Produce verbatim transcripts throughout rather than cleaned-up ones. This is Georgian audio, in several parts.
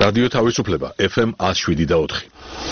რადიო თავისუფლება ეფ ემ one oh seven და four.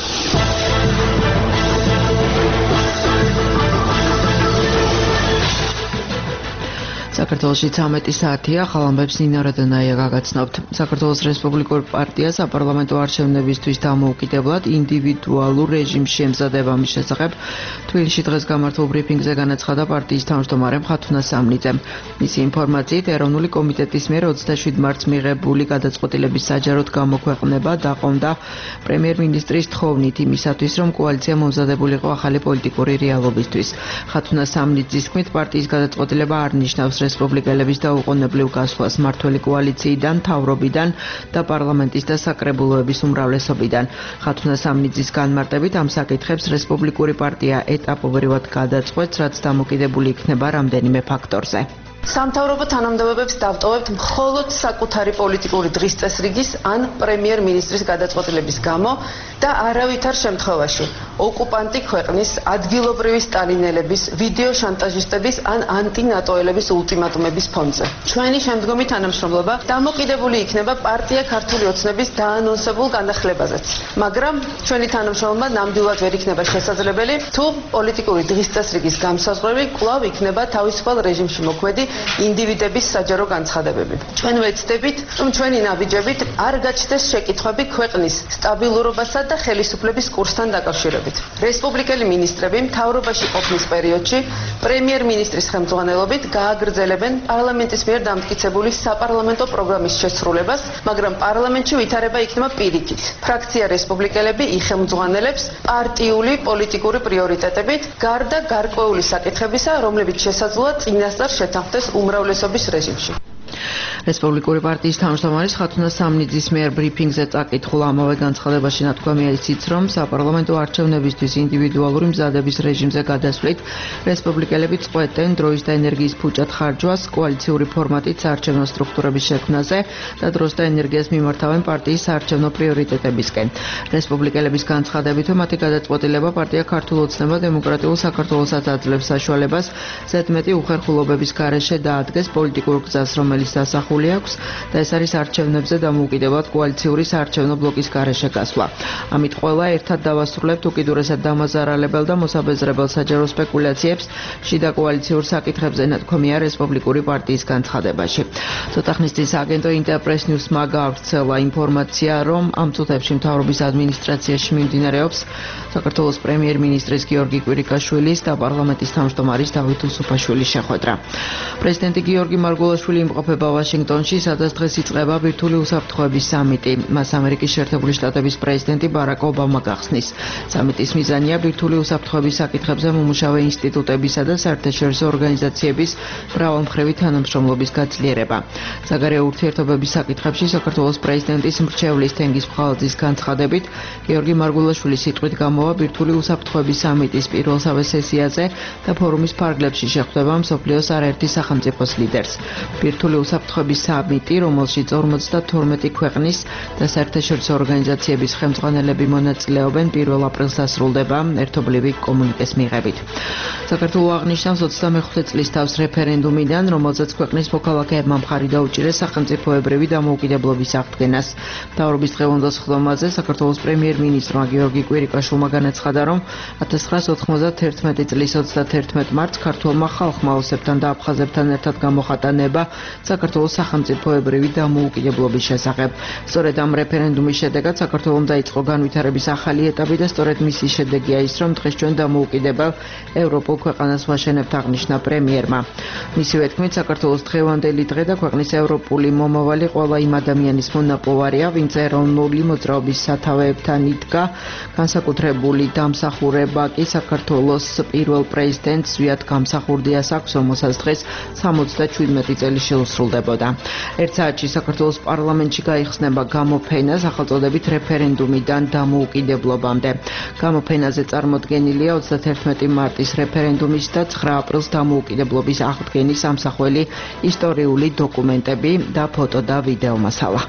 საქართველოში ცამეტი საათია, ხალხებს ნინო რადონაია გაგაცნობთ. საქართველოს რესპუბლიკური პარტია საპარლამენტო არჩევნებისთვის დამოუკიდებლად ინდივიდუალურ რეჟიმში ემზადება მის შესახებ თბილისში დღეს გამართულ ბრიფინგზე განაცხადა პარტიის თავმჯდომარე ხათუნა სამნიძემ. მისი ინფორმაციით, ეროვნული კომიტეტის მიერ twenty-seven მარტს მიღებული გადაწყვეტილების საჯაროდ გამოქვეყნება დაყოლდა პრემიერ-მინისტრის თხოვნით იმისათვის, რომ კოალიცია მომზადებულიყო ახალი პოლიტიკური რეალობისთვის. ხათუნა სამნიძის თქმით, პარტიის გადაწყვეტილება არ ნიშნავს რესპუბლიკელების დაუყოვნებლივ გასვლას მმართველი კოალიციიდან, მთავრობიდან და პარლამენტის და საკრებულოების უმრავლესობიდან. ხათუნა სამნიძის განმარტებით ამ საკითხებს რესპუბლიკური პარტია ეტაპობრივად გადაწყვეტს, რაც დამოკიდებული იქნება რამდენიმე ფაქტორზე. სამთავრობო თანამდებობებს დავტოვებთ მხოლოდ საკუთარი პოლიტიკური დღის წესრიგის ან პრემიერ-მინისტრის გადაწყვეტილების გამო და არავითარ შემთხვევაში ოკუპანტი ქვეყნის ადგილობრივი სტალინელების, ვიდეო შანტაჟისტების ან ანტინატოელების ულტიმატუმების ფონზე. ჩვენი შემდგომი თანამშრომლობა დამოკიდებული იქნება პარტია ქართული ოცნების დაანონსებულ განახლებაზეც. მაგრამ ჩვენი თანამშრომლობა ნამდვილად ვერ იქნება შესაძლებელი, თუ პოლიტიკური დღის წესრიგის გამსაზღვრელი კვლავ იქნება თავისუფალ რეჟიმში მოქმედი ინდივიდების საჯარო განცხადებები. ჩვენ ვეცდებით, რომ ჩვენი ნაბიჯებით არ გაჩნდეს შეკითხვები ქვეყნის სტაბილურობასა და ხელისუფლების კურსთან დაკავშირებით. რესპუბლიკელი მინისტრები მთავრობაში ყოფნის პერიოდში პრემიერ-მინისტრის ხელმძღვანელობით გააგრძელებენ პარლამენტის მიერ დამტკიცებული საპარლამენტო პროგრამის შესრულებას, მაგრამ პარლამენტში ვითარება იქნება პირიქით. ფრაქცია რესპუბლიკელები იხელმძღვანელებს პარტიული პოლიტიკური პრიორიტეტებით, გარდა გარკვეული საკითხებისა, რომლებიც შესაძლოა წინასწარ შეთანხმდეს უმრავლესობის რეჟიმში. რესპუბლიკური პარტიის თავმჯდომარის ხათუნა სამნიძის მიერ ბრიფინგზე წაკითხულ ამავე განცხადებაში ნათქვამია ისიც, რომ საპარლამენტო არჩევნებისთვის ინდივიდუალური მზადების რეჟიმზე გადასვლით რესპუბლიკელები წყვეტენ დროის და ენერგიის ფუჭად ხარჯვას კოალიციური ფორმატით საარჩევნო სტრუქტურების შექმნაზე და დროს და ენერგიას მიმართავენ პარტიის საარჩევნო პრიორიტეტებისკენ. რესპუბლიკელების განცხადებით, მათი გადაწყვეტილება პარტია ქართულ ოცნება დემოკრატიულ საქართველოსაც აძლევს საშუალებას ზედმეტი უხერხულობების გარეშე დაადგეს პოლიტიკურ გზას, რომელიც დასახული აქვს და ეს არის არჩევნებზე დამოუკიდებლად კოალიციური საარჩევნო ბლოკის გარეშე გასვლა. ამით ყველა ერთად დავასრულებთ უკიდურესად დამაზარალებელ და მოსაბეზრებელ საჯარო სპეკულაციებს შიდა კოალიციურ საკითხებზე, ნათქვამია რესპუბლიკური პარტიის განცხადებაში. ცოტა ხნის წინ სააგენტო ინტერპრეს ნიუსმა გაავრცელა ინფორმაცია, რომ ამ წუთებში მთავრობის ადმინისტრაციაში მიმდინარეობს საქართველოს პრემიერ-მინისტრის გიორგი კვირიკაშვილის და პარლამენტის თავმჯდომარის დავით უსუფაშვილის შეხვედრა. პრეზიდენტი გიორგი მარგულაშვილი იმყოფება ვაშინგტონში, სადაც დღეს იწყება ბირთვული უსაფრთხოების სამიტი. მას ამერიკის შეერთებული შტატების პრეზიდენტი ბარაკ ობამა გახსნის. სამიტის მიზანია ბირთვული უსაფრთხოების საკითხებზე მომუშავე ინსტიტუტებისა და საერთაშორისო ორგანიზაციების მრავალმხრივი თანამშრომლობის გაძლიერება. საგარეო ურთიერთობების საკითხებში საქართველოს პრეზიდენტის მრჩევლის თენგიზ ფხალაძის განცხადებით, გიორგი მარგულაშვილი სიტყვით გამოვა ბირთვული უსაფრთხოების სამიტის პირველსავე სესიაზე და ფორუმის ფარგლებში შეხვდება მსოფლიოს არაერთი სახელმწიფოს ლიდერს. ბირთვული უსაფრთხოების სამიტი, რომელშიც ორმოცდათორმეტი ქვეყნის და საერთაშორისო ორგანიზაციების ხელმძღვანელები მონაწილეობენ, პირველ აპრილს დასრულდება ერთობლივი კომუნიკეს მიღებით. საქართველო აღნიშნავს ოცდამეხუთე წლის თავს რეფერენდუმიდან, რომელზეც ქვეყნის მოქალაქეებმა მხარი დაუჭირეს სახელმწიფოებრივი დამოუკიდებლობის აღდგენას. მთავრობის დღევანდელ სხდომაზე საქართველოს პრემიერ-მინისტრმა გიორგი კვირიკაშვილმა განაცხადა, რომ one thousand nine hundred ninety-one წლის thirty-one მარტს ქართველმა ხალხმა ოსებთან და აფხაზებთან ერთად გამოხატა ნება საქართველოს სახელმწიფოებრივი დამოუკიდებლობის შესახებ. სწორედ ამ რეფერენდუმის შედეგად საქართველომ დაიწყო განვითარების ახალი ეტაპი და სწორედ მისი შედეგია ის, რომ დღეს ჩვენ დამოუკიდებელ ევროპულ ქვეყანას ვაშენებთ, აღნიშნა პრემიერმა. მისივე თქმით, საქართველოს დღევანდელი დღე და ქვეყნის ევროპული მომავალი ყველა იმ ადამიანის მონაპოვარია, ვინც ეროვნული მოძრაობის სათავეებთან იდგა. განსაკუთრებული დამსახურება კი საქართველოს პირველ პრეზიდენტს ზვიად გამსახურდიას აქვს, რომელსაც დღეს seventy-seven წელი შეუსრულდებოდა. ერთ საათში საქართველოს პარლამენტში გაიხსნება გამოფენა სახელწოდებით რეფერენდუმიდან დამოუკიდებლობამდე. გამოფენაზე წარმოდგენილია thirty-one მარტის რეფერენდუმის და nine აპრილს დამოუკიდებლობის აღდგენის ამსახველი ისტორიული დოკუმენტები და ფოტო და ვიდეო მასალა.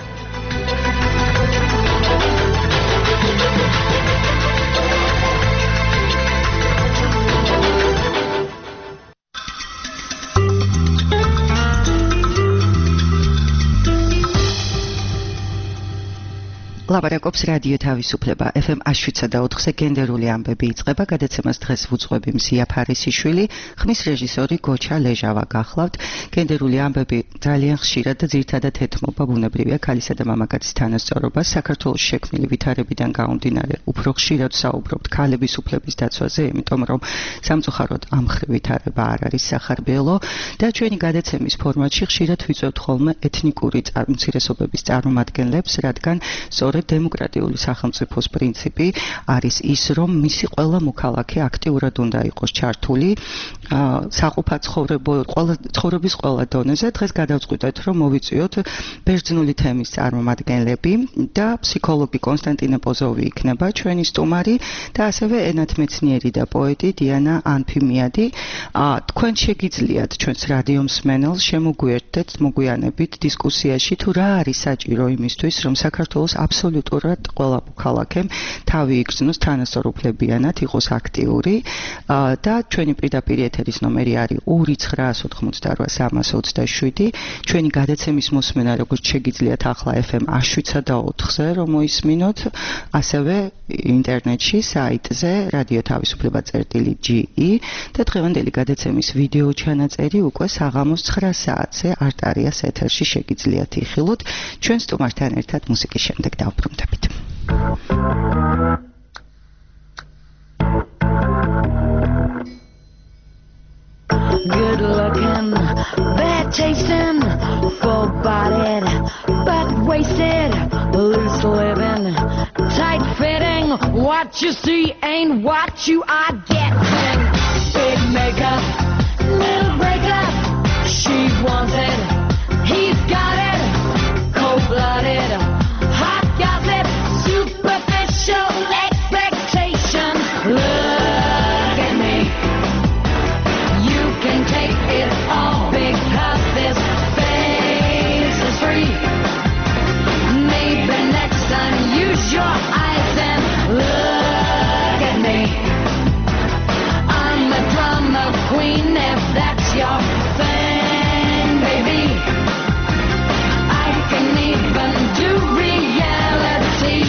ლაპარაკობს რადიო თავისუფლება ეფ ემ შვიდსა და ოთხზე გენდერული ამბები იწყება გადაცემას დღეს ვუძღვები მზია ფარისიშვილი ხმის რეჟისორი გოჩა ლეჟავა გახლავთ გენდერული ამბები ძალიან ხშირად და ძირითადად ეთმობა ბუნებრივია ქალისა და მამაკაცის თანასწორობას საქართველოს შექმნილი ვითარებიდან გამომდინარე უფრო ხშირად საუბრობთ ქალების უფლების დაცვაზე იმიტომ რომ სამწუხაროდ ამ მხრივ ვითარება არ არის სახარბიელო და ჩვენი გადაცემის ფორმატში ხშირად ვიწევთ ხოლმე ეთნიკური უმცირესობების წარმომადგენლებს რადგან სწორედ დემოკრატიული სახელმწიფოს პრინციპი არის ის, რომ მისი ყველა მოქალაქე აქტიურად უნდა იყოს ჩართული საყოფა ცხოვრების ყველა დონეზე. დღეს გადავწყვიტეთ, რომ მოვიწვიოთ ბერძნული თემის წარმომადგენლები და ფსიქოლოგი კონსტანტინე პოზოვი იქნება ჩვენი სტუმარი და ასევე ენათმეცნიერი და პოეტი დიანა ანფიმიადი. თქვენ შეგიძლიათ ჩვენს რადიო მსმენელს შემოგვიერთდეთ, მოგვიანებით დისკუსიაში თუ რა არის საჭირო იმისთვის, რომ საქართველოს აბსოლუტურად ყველა მოქალაქემ თავი იგრძნოს თანასწორუფლებიანად, იყოს აქტიური და ჩვენი პირდაპირ ეთერის ნომერი არის ორი ცხრა ოთხმოცდარვა სამას ოცდაშვიდი. ჩვენი გადაცემის მოსმენა როგორც შეგიძლიათ ახლა ეფ ემ შვიდსა და ოთხზე რომ მოისმინოთ, ასევე ინტერნეტში საიტზე რადიო თავისუფლება წერტილი ჯი ი და დღევანდელი გადაცემის ვიდეო ჩანაწერი უკვე საღამოს ცხრა საათზე არტარიას ეთერში შეგიძლიათ იხილოთ. ჩვენ სტუმართან ერთად მუსიკის შემდეგ დავბრუნდებით. Good looking, bad tasting, full bodied, but wasted, loose living, tight fitting. What you see ain't what you are getting. Big makeup, little breakup. She wants it, he's got it. Cold blooded, hot gossip, superficial expectations. Look at me. You can take it all because this face is free. Maybe next time use your eyes and look at me. I'm the drama queen if that's your thing, baby. I can even do reality.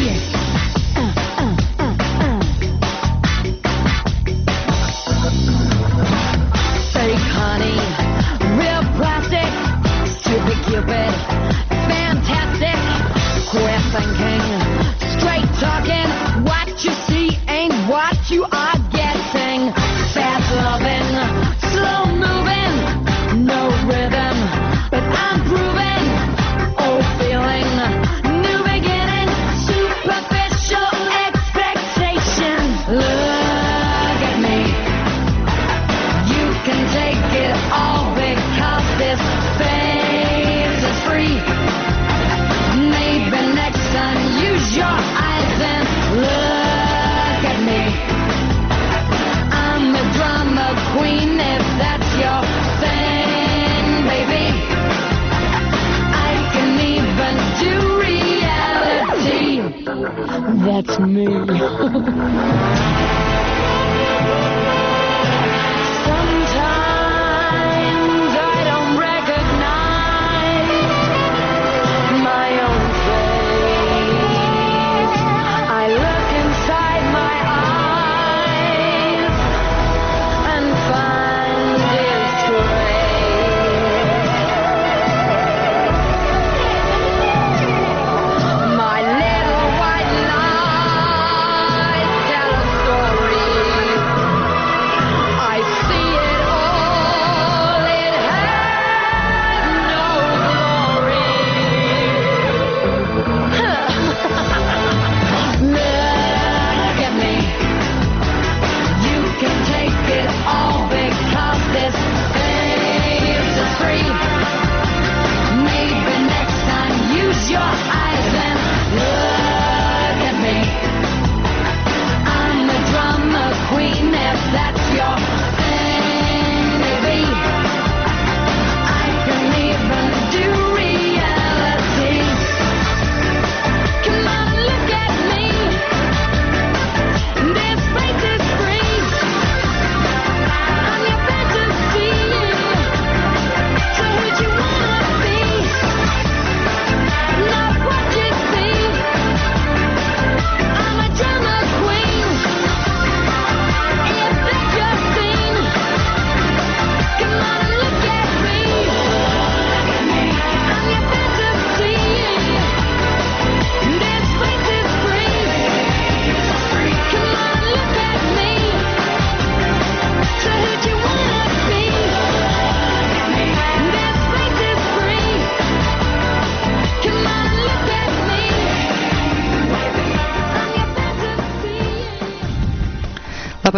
Fake honey, real plastic, stupid cupid, fantastic, queer thinking, straight talking, what you see ain't what you are getting. Fast loving, slow moving, no rhythm, but I'm proving, old feeling, new beginning, superficial expectation. Look at me. You can take it all because this face is free. Maybe next time use your eyes and look at me. I'm the drama queen if that's your thing, baby. I can even do reality. That's me. Sometimes I don't recognize my own face. I look inside my eyes and find disgrace. My little white lies tell a story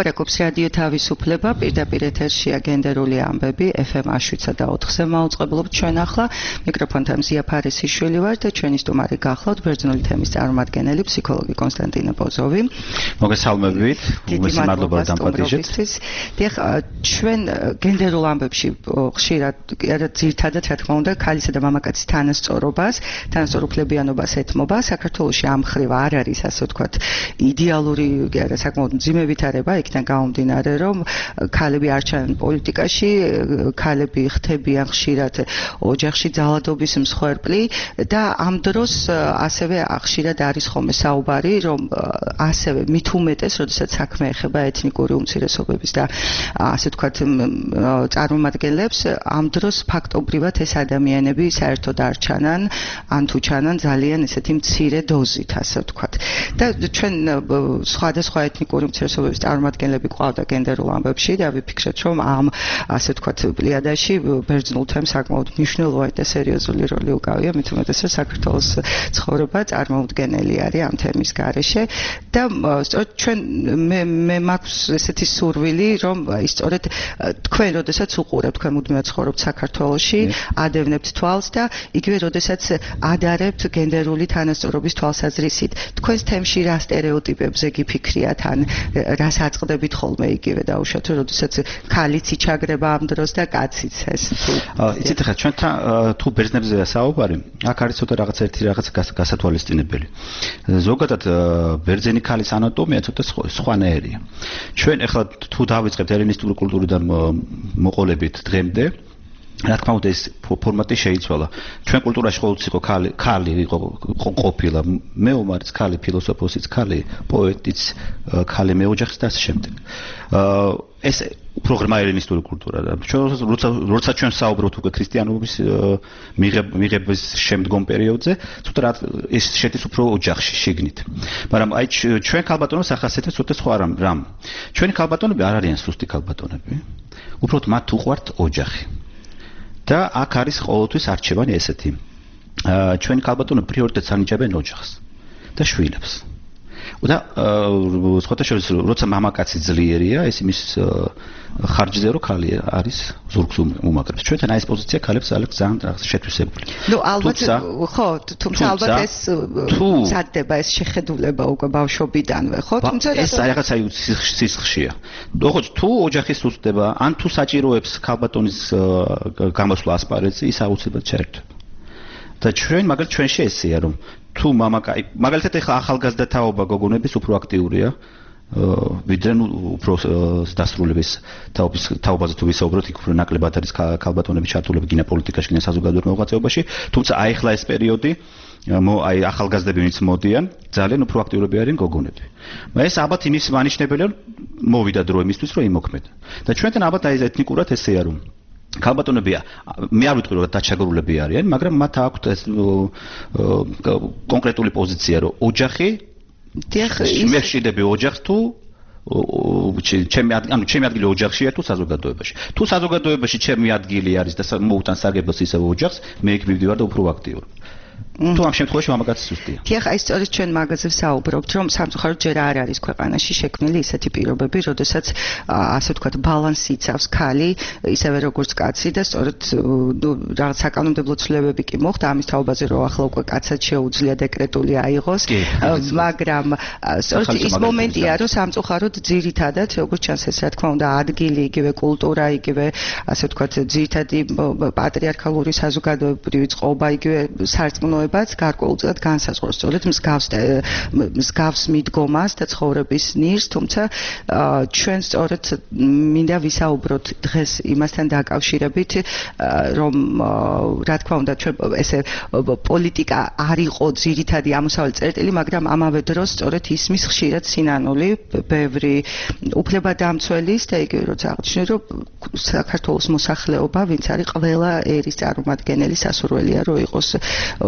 ლაპარაკობს რადიო თავისუფლება, პირდაპირ ეთერშია გენდერული ამბები ეფ ემ შვიდსა და ოთხზე მაუწყებლობთ ჩვენ ახლა. მიკროფონთან მზია ფარისიშვილი ვარ და ჩვენი სტუმარი გახლავთ ბერძნული თემის წარმომადგენელი ფსიქოლოგი კონსტანტინე ბოზოვი. მოგესალმებით. უმეტეს მადლობა დამპატიჟეთ. დიახ, ჩვენ გენდერულ ამბებში ხშირად ძირითადად რა თქმა უნდა ქალისა და მამაკაცის თანასწორობას, თანასწორუფლებიანობას ეთმობა. საქართველოში ამ მხრივ არ არის ასე ვთქვათ იდეალური არა საკმაოდ მძიმე ვითარება, იქიდან გამომდინარე, რომ ქალები არ ჩანან პოლიტიკაში, ქალები ხდებიან ხშირად ოჯახში ძალადობის მსხვერპლი და ამ დროს ასევე ხშირად არის ხოლმე საუბარი, რომ ასევე მით უმეტეს, როდესაც საქმე ეხება ეთნიკური უმცირესობების და ასე ვთქვათ წარმომადგენლებს, ამ დროს ფაქტობრივად ეს ადამიანები საერთოდ არ ჩანან, ან თუ ჩანან ძალიან ესეთი მცირე დოზით, ასე ვთქვათ. და ჩვენ სხვადასხვა ეთნიკური უმცირესობების წარმომადგენლები ყავდა გენდერულ ამბებში და ვიფიქრეთ, რომ ამ ასე ვთქვათ პლიადაში ბერძნულ თემს საკმაოდ მნიშვნელოვანი და სერიოზული როლი უკავია, მით უმეტეს, რომ საქართველოს ცხოვრება წარმოუდგენელი არის ამ თემის გარეშე და სწორედ ჩვენ მე მე მაქვს ესეთი სურვილი, რომ აი სწორედ თქვენ როდესაც უყურებთ, თქვენ მუდმივად ცხოვრობთ საქართველოში, ადევნებთ თვალს და იგივე როდესაც ადარებთ გენდერული თანასწორობის თვალსაზრისით, თქვენს თემში რა სტერეოტიპებზე გიფიქრიათ, ან რას აწყდებით ხოლმე იგივე დაუშვათ, რომ როდესაც ქალიც იჩაგრება ამ დროს და კაციც ეს თუ იცით ხა ჩვენთან თუ ბერძნებზეა საუბარი, აქ არის ცოტა რაღაც ერთი რაღაც გასათვალისწინებელი. ზოგადად ბერძენი ქალის ანატომია ცოტა სხვანაირია. ჩვენ ახლა თუ დავიწყებთ ელინისტური კულტურიდან მოყოლებით დღემდე, რა თქმა უნდა ეს ფორმატი შეიცვალა. ჩვენ კულტურაში ყოველთვის იყო ქალი, ქალი იყო ყოფილა, მეომარიც ქალი, ფილოსოფოსიც ქალი, პოეტიც ქალი, მეოჯახიც და ასე შემდეგ. ეს უფრო ღრმა ელინისტური კულტურა და როცა როცა ჩვენ საუბრობთ უკვე ქრისტიანობის მიღების შემდგომ პერიოდზე, ცოტა რა ეს შედის უფრო ოჯახში შიგნით. მაგრამ აი ჩვენ ქალბატონებს ახასიათებს ცოტა სხვა რამ. ჩვენი ქალბატონები არ არიან სუსტი ქალბატონები. უბრალოდ მათ უყვართ ოჯახი. და აქ არის ყოველთვის არჩევანი ესეთი. ჩვენი ქალბატონები პრიორიტეტს ანიჭებენ ოჯახს და შვილებს. და სხვათა შორის როცა მამაკაცი ძლიერია, ეს იმის ხარჯზე რო ქალი არის ზურგს უმაგრებს. ჩვენთან აი ეს პოზიცია ქალებს ძალიან რაღაც შეთვისებული. ნუ ალბათ ხო, თუმცა ალბათ ეს მზადდება ეს შეხედულება უკვე ბავშვობიდანვე, ხო? თუმცა ეს რაღაც აი სისხლშია. როგორც თუ ოჯახის უსწრება, ან თუ საჭიროებს ქალბატონის გამოსვლა ასპარეზზე, ის აუცილებლად ჩაერთვება. და ჩვენ მაგალითად ჩვენში ესეა, რომ თუ მამაკაცი, მაგალითად ეხლა ახალგაზრდა თაობა გოგონების უფრო აქტიურია, ვიდრე უფრო დასრულების თაობის თაობაზე თუ ვისაუბროთ, იქ უფრო ნაკლებად არის ქალბატონები ჩართულები გინა პოლიტიკაში, გინა საზოგადოებრივ მოღვაწეობაში, თუმცა აი ახლა ეს პერიოდი, აი ახალგაზრდები ვინც მოდიან, ძალიან უფრო აქტიურები არიან გოგონები. ეს ალბათ იმის მანიშნებელია, რომ მოვიდა დრო იმისთვის, რომ იმოქმედა. და ჩვენთან ალბათ აი ეთნიკურად ესეა, რომ ქალბატონებია, მე არ ვიტყვი რომ დაჩაგრულები არიან, მაგრამ მათ აქვთ ეს კონკრეტული პოზიცია, რომ ოჯახი დიახ, მე ვშიდები ოჯახს თუ ჩემი ანუ ჩემი ადგილი ოჯახშია თუ საზოგადოებაში. თუ საზოგადოებაში ჩემი ადგილი არის და მოუტან სარგებლოს ისევ ოჯახს, მე იქ მივდივარ და უფრო აქტიურ. თუ ამ შემთხვევაში მამაკაცი სუსტია. დიახ, აი სწორედ ჩვენ მაგაზე ვსაუბრობთ, რომ სამწუხაროდ ჯერ არ არის ქვეყანაში შექმნილი ისეთი პირობები, როდესაც ასე ვთქვათ ბალანსი იცავს ქალი, ისევე როგორც კაცი და სწორედ ნუ რაღაც საკანონმდებლო ცვლილებები კი მოხდა ამის თაობაზე, რომ ახლა უკვე კაცად შეუძლია დეკრეტული აიღოს, მაგრამ სწორედ ის მომენტია, რომ სამწუხაროდ ძირითადად, როგორც ჩანს ეს რა თქმა უნდა ადგილი, იგივე კულტურა, იგივე ასე ვთქვათ ძირითადი პატრიარქალური საზოგადოებრივი წყობა, იგივე სარწმუნოებაც გარკვეულწილად განსაზღვროს სწორედ მსგავს მსგავს მიდგომას და ცხოვრების ნირს, თუმცა ჩვენ სწორედ მინდა ვისაუბროთ დღეს იმასთან დაკავშირებით, რომ რა თქმა უნდა ჩვენ ესე პოლიტიკა არ იყო ძირითადი ამოსავალი წერტილი, მაგრამ ამავე დროს სწორედ ისმის ხშირად სინანული ბევრი უფლებადამცველის და იგივე როცა აღნიშნე, რომ საქართველოს მოსახლეობა, ვინც არის ყველა ერის წარმომადგენელი, სასურველია, რომ იყოს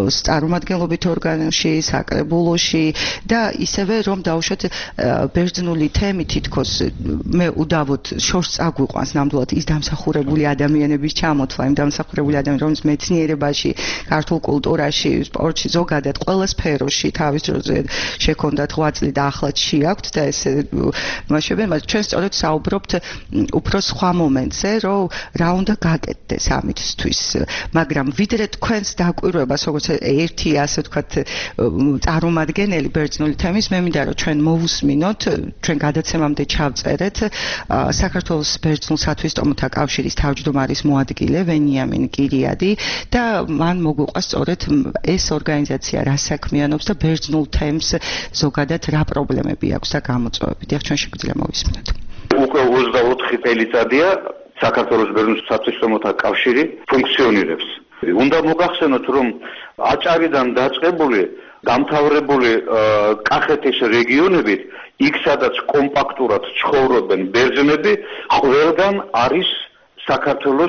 წარმომადგენლობით ორგანოში, საკრებულოში და ისევე რომ დავუშვათ ბერძნული თემი თითქოს მე უდავოდ შორს წაგვიყვანს ნამდვილად ის დამსახურებული ადამიანების ჩამოთვლა, იმ დამსახურებული ადამიანები, რომლებიც მეცნიერებაში, ქართულ კულტურაში, სპორტში, ზოგადად ყველა სფეროში თავის დროზე შექონდათ ღვაწლი და ახლაც შეაქვთ და ეს მასშტაბენ, მაგრამ ჩვენ სწორედ საუბრობთ უფრო სხვა მომენტზე, რომ რა უნდა გაკეთდეს ამისთვის. მაგრამ ვიდრე თქვენს დაკვირვებას, როგორც ერთი ასე ვთქვათ, წარმომადგენელი ბერძნული თემის, მე მინდა რომ ჩვენ მოვუსმინოთ, ჩვენ გადაცემამდე ჩავწერეთ საქართველოს ბერძნულ სათვისტომოთა კავშირის თავმჯდომარის მოადგილე ვენიამინ კირიადი და მან მოგვიყვას სწორედ ეს ორგანიზაცია რა საქმიანობს და ბერძნულ თემს ზოგადად რა პრობლემები აქვს და გამოწვევები. დიახ, ჩვენ შეგვიძლია მოვისმინოთ. უკვე ოცდაოთხი წელიწადია საქართველოს ბერძნულ სათვისტომოთა კავშირი ფუნქციონირებს. უნდა მოგახსენოთ, რომ აჭარიდან დაწყებული დამთავრებული კახეთის რეგიონებით, იქ სადაც კომპაქტურად ცხოვრობენ ბერძნები, ყველგან არის საქართველოს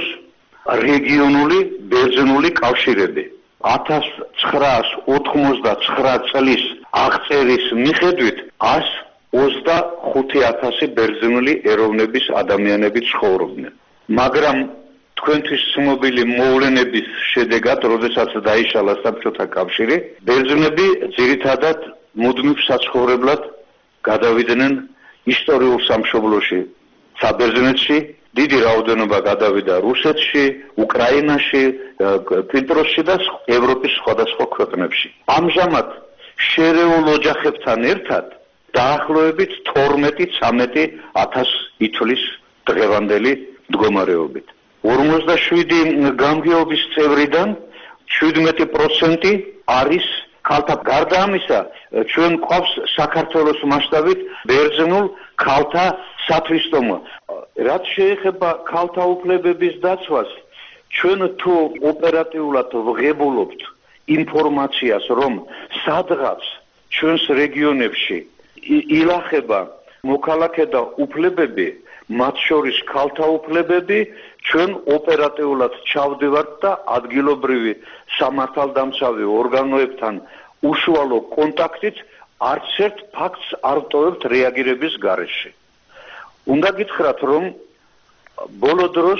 რეგიონული ბერძნული კავშირები. ათას ცხრაას ოთხმოცდაცხრა წლის აღწერის მიხედვით ას ოცდახუთი ათასი ბერძნული ეროვნების ადამიანები ცხოვრობდნენ. მაგრამ თქვენთვის ცნობილი მოვლენების შედეგად, როდესაც დაიშალა საბჭოთა კავშირი, ბერძნები ძირითადად მუდმივ საცხოვრებლად გადავიდნენ ისტორიულ სამშობლოში, საბერძნეთში, დიდი რაოდენობა გადავიდა რუსეთში, უკრაინაში, კვიპროსში და ევროპის სხვადასხვა ქვეყნებში. ამჟამად შერეულ ოჯახებთან ერთად დაახლოებით თორმეტი ცამეტი ათას ითვლის დღევანდელი მდგომარეობით. ორმოცდაშვიდი გამგეობის წევრიდან შვიდმეტი პროცენტი არის ქალთა. გარდა ამისა, ჩვენ გვყავს საქართველოს მასშტაბით ბერძნულ ქალთა სათვისტომო. რაც შეეხება ქალთა უფლებების დაცვას, ჩვენ თუ ოპერატიულად ვღებულობთ ინფორმაციას, რომ სადღაც ჩვენს რეგიონებში ილახება მოქალაქე და უფლებები, მათ შორის ქალთა უფლებები, ჩვენ ოპერატიულად ჩავდივართ და ადგილობრივი სამართალდამცავი ორგანოებთან უშუალო კონტაქტით არც ერთ ფაქტს არ ვტოვებთ რეაგირების გარეშე. უნდა გითხრათ, რომ ბოლო დროს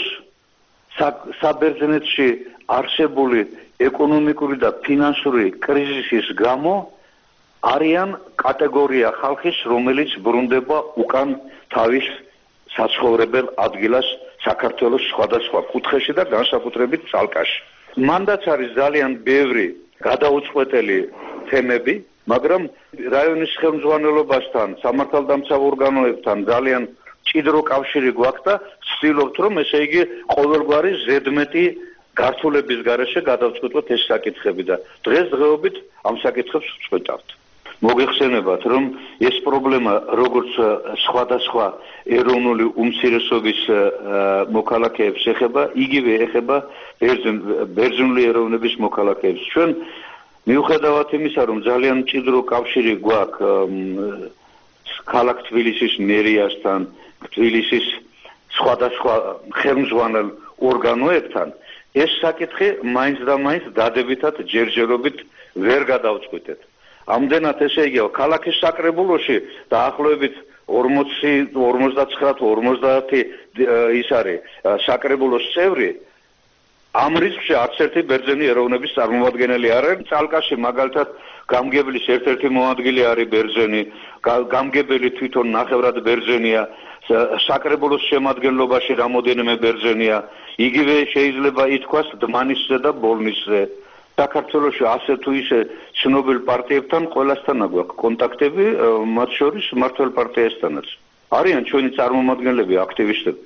საბერძნეთში არსებული ეკონომიკური და ფინანსური კრიზისის გამო არიან კატეგორია ხალხის, რომელიც ბრუნდება უკან თავის საცხოვრებელ ადგილას საქართველოს სხვადასხვა კუთხეში და განსაკუთრებით ცალკაში. მანდაც არის ძალიან ბევრი გადაუწყვეტელი თემები, მაგრამ რაიონის ხელმძღვანელობასთან, სამართალდამცავ ორგანოებთან ძალიან ჭიდრო კავშირი გვაქვს და ვცდილობთ, რომ ესე იგი ყოველგვარი ზედმეტი გართულების გარეშე გადავწყვეტოთ ეს საკითხები და დღესდღეობით ამ საკითხებს ვწყვეტავთ. მოგეხსენებათ, რომ ეს პრობლემა როგორც სხვადასხვა ეროვნული უმცირესობის მოქალაქეებს ეხება, იგივე ეხება ბერძნული ეროვნების მოქალაქეებს. ჩვენ მიუხედავად იმისა, რომ ძალიან მჭიდრო კავშირი გვაქვს ქალაქ თბილისის მერიასთან, თბილისის სხვადასხვა ხელმძღვანელ ორგანოებთან, ეს საკითხი მაინც და მაინც დადებითად ჯერჯერობით ვერ გადავწყვეტეთ. ამდენად ესე იგი ქალაქის საკრებულოში დაახლოებით ორმოცი ორმოცდაცხრა თუ ორმოცდაათი ის არის საკრებულოს წევრი. ამ რიცხვში არც ერთი ბერძენი ეროვნების წარმომადგენელი არ არის. წალკაში მაგალითად გამგებლის ერთ-ერთი მოადგილე არის ბერძენი, გამგებელი თვითონ ნახევრად ბერძენია, საკრებულოს შემადგენლობაში რამოდენიმე ბერძენია. იგივე შეიძლება ითქვას დმანისზე და ბოლნისზე. საქართველოში ასე თუ ისე ცნობილ პარტიებთან ყველასთან გვაქვს კონტაქტები, მათ შორის მმართველ პარტიასთანაც. არიან ჩვენი წარმომადგენლები, აქტივისტები.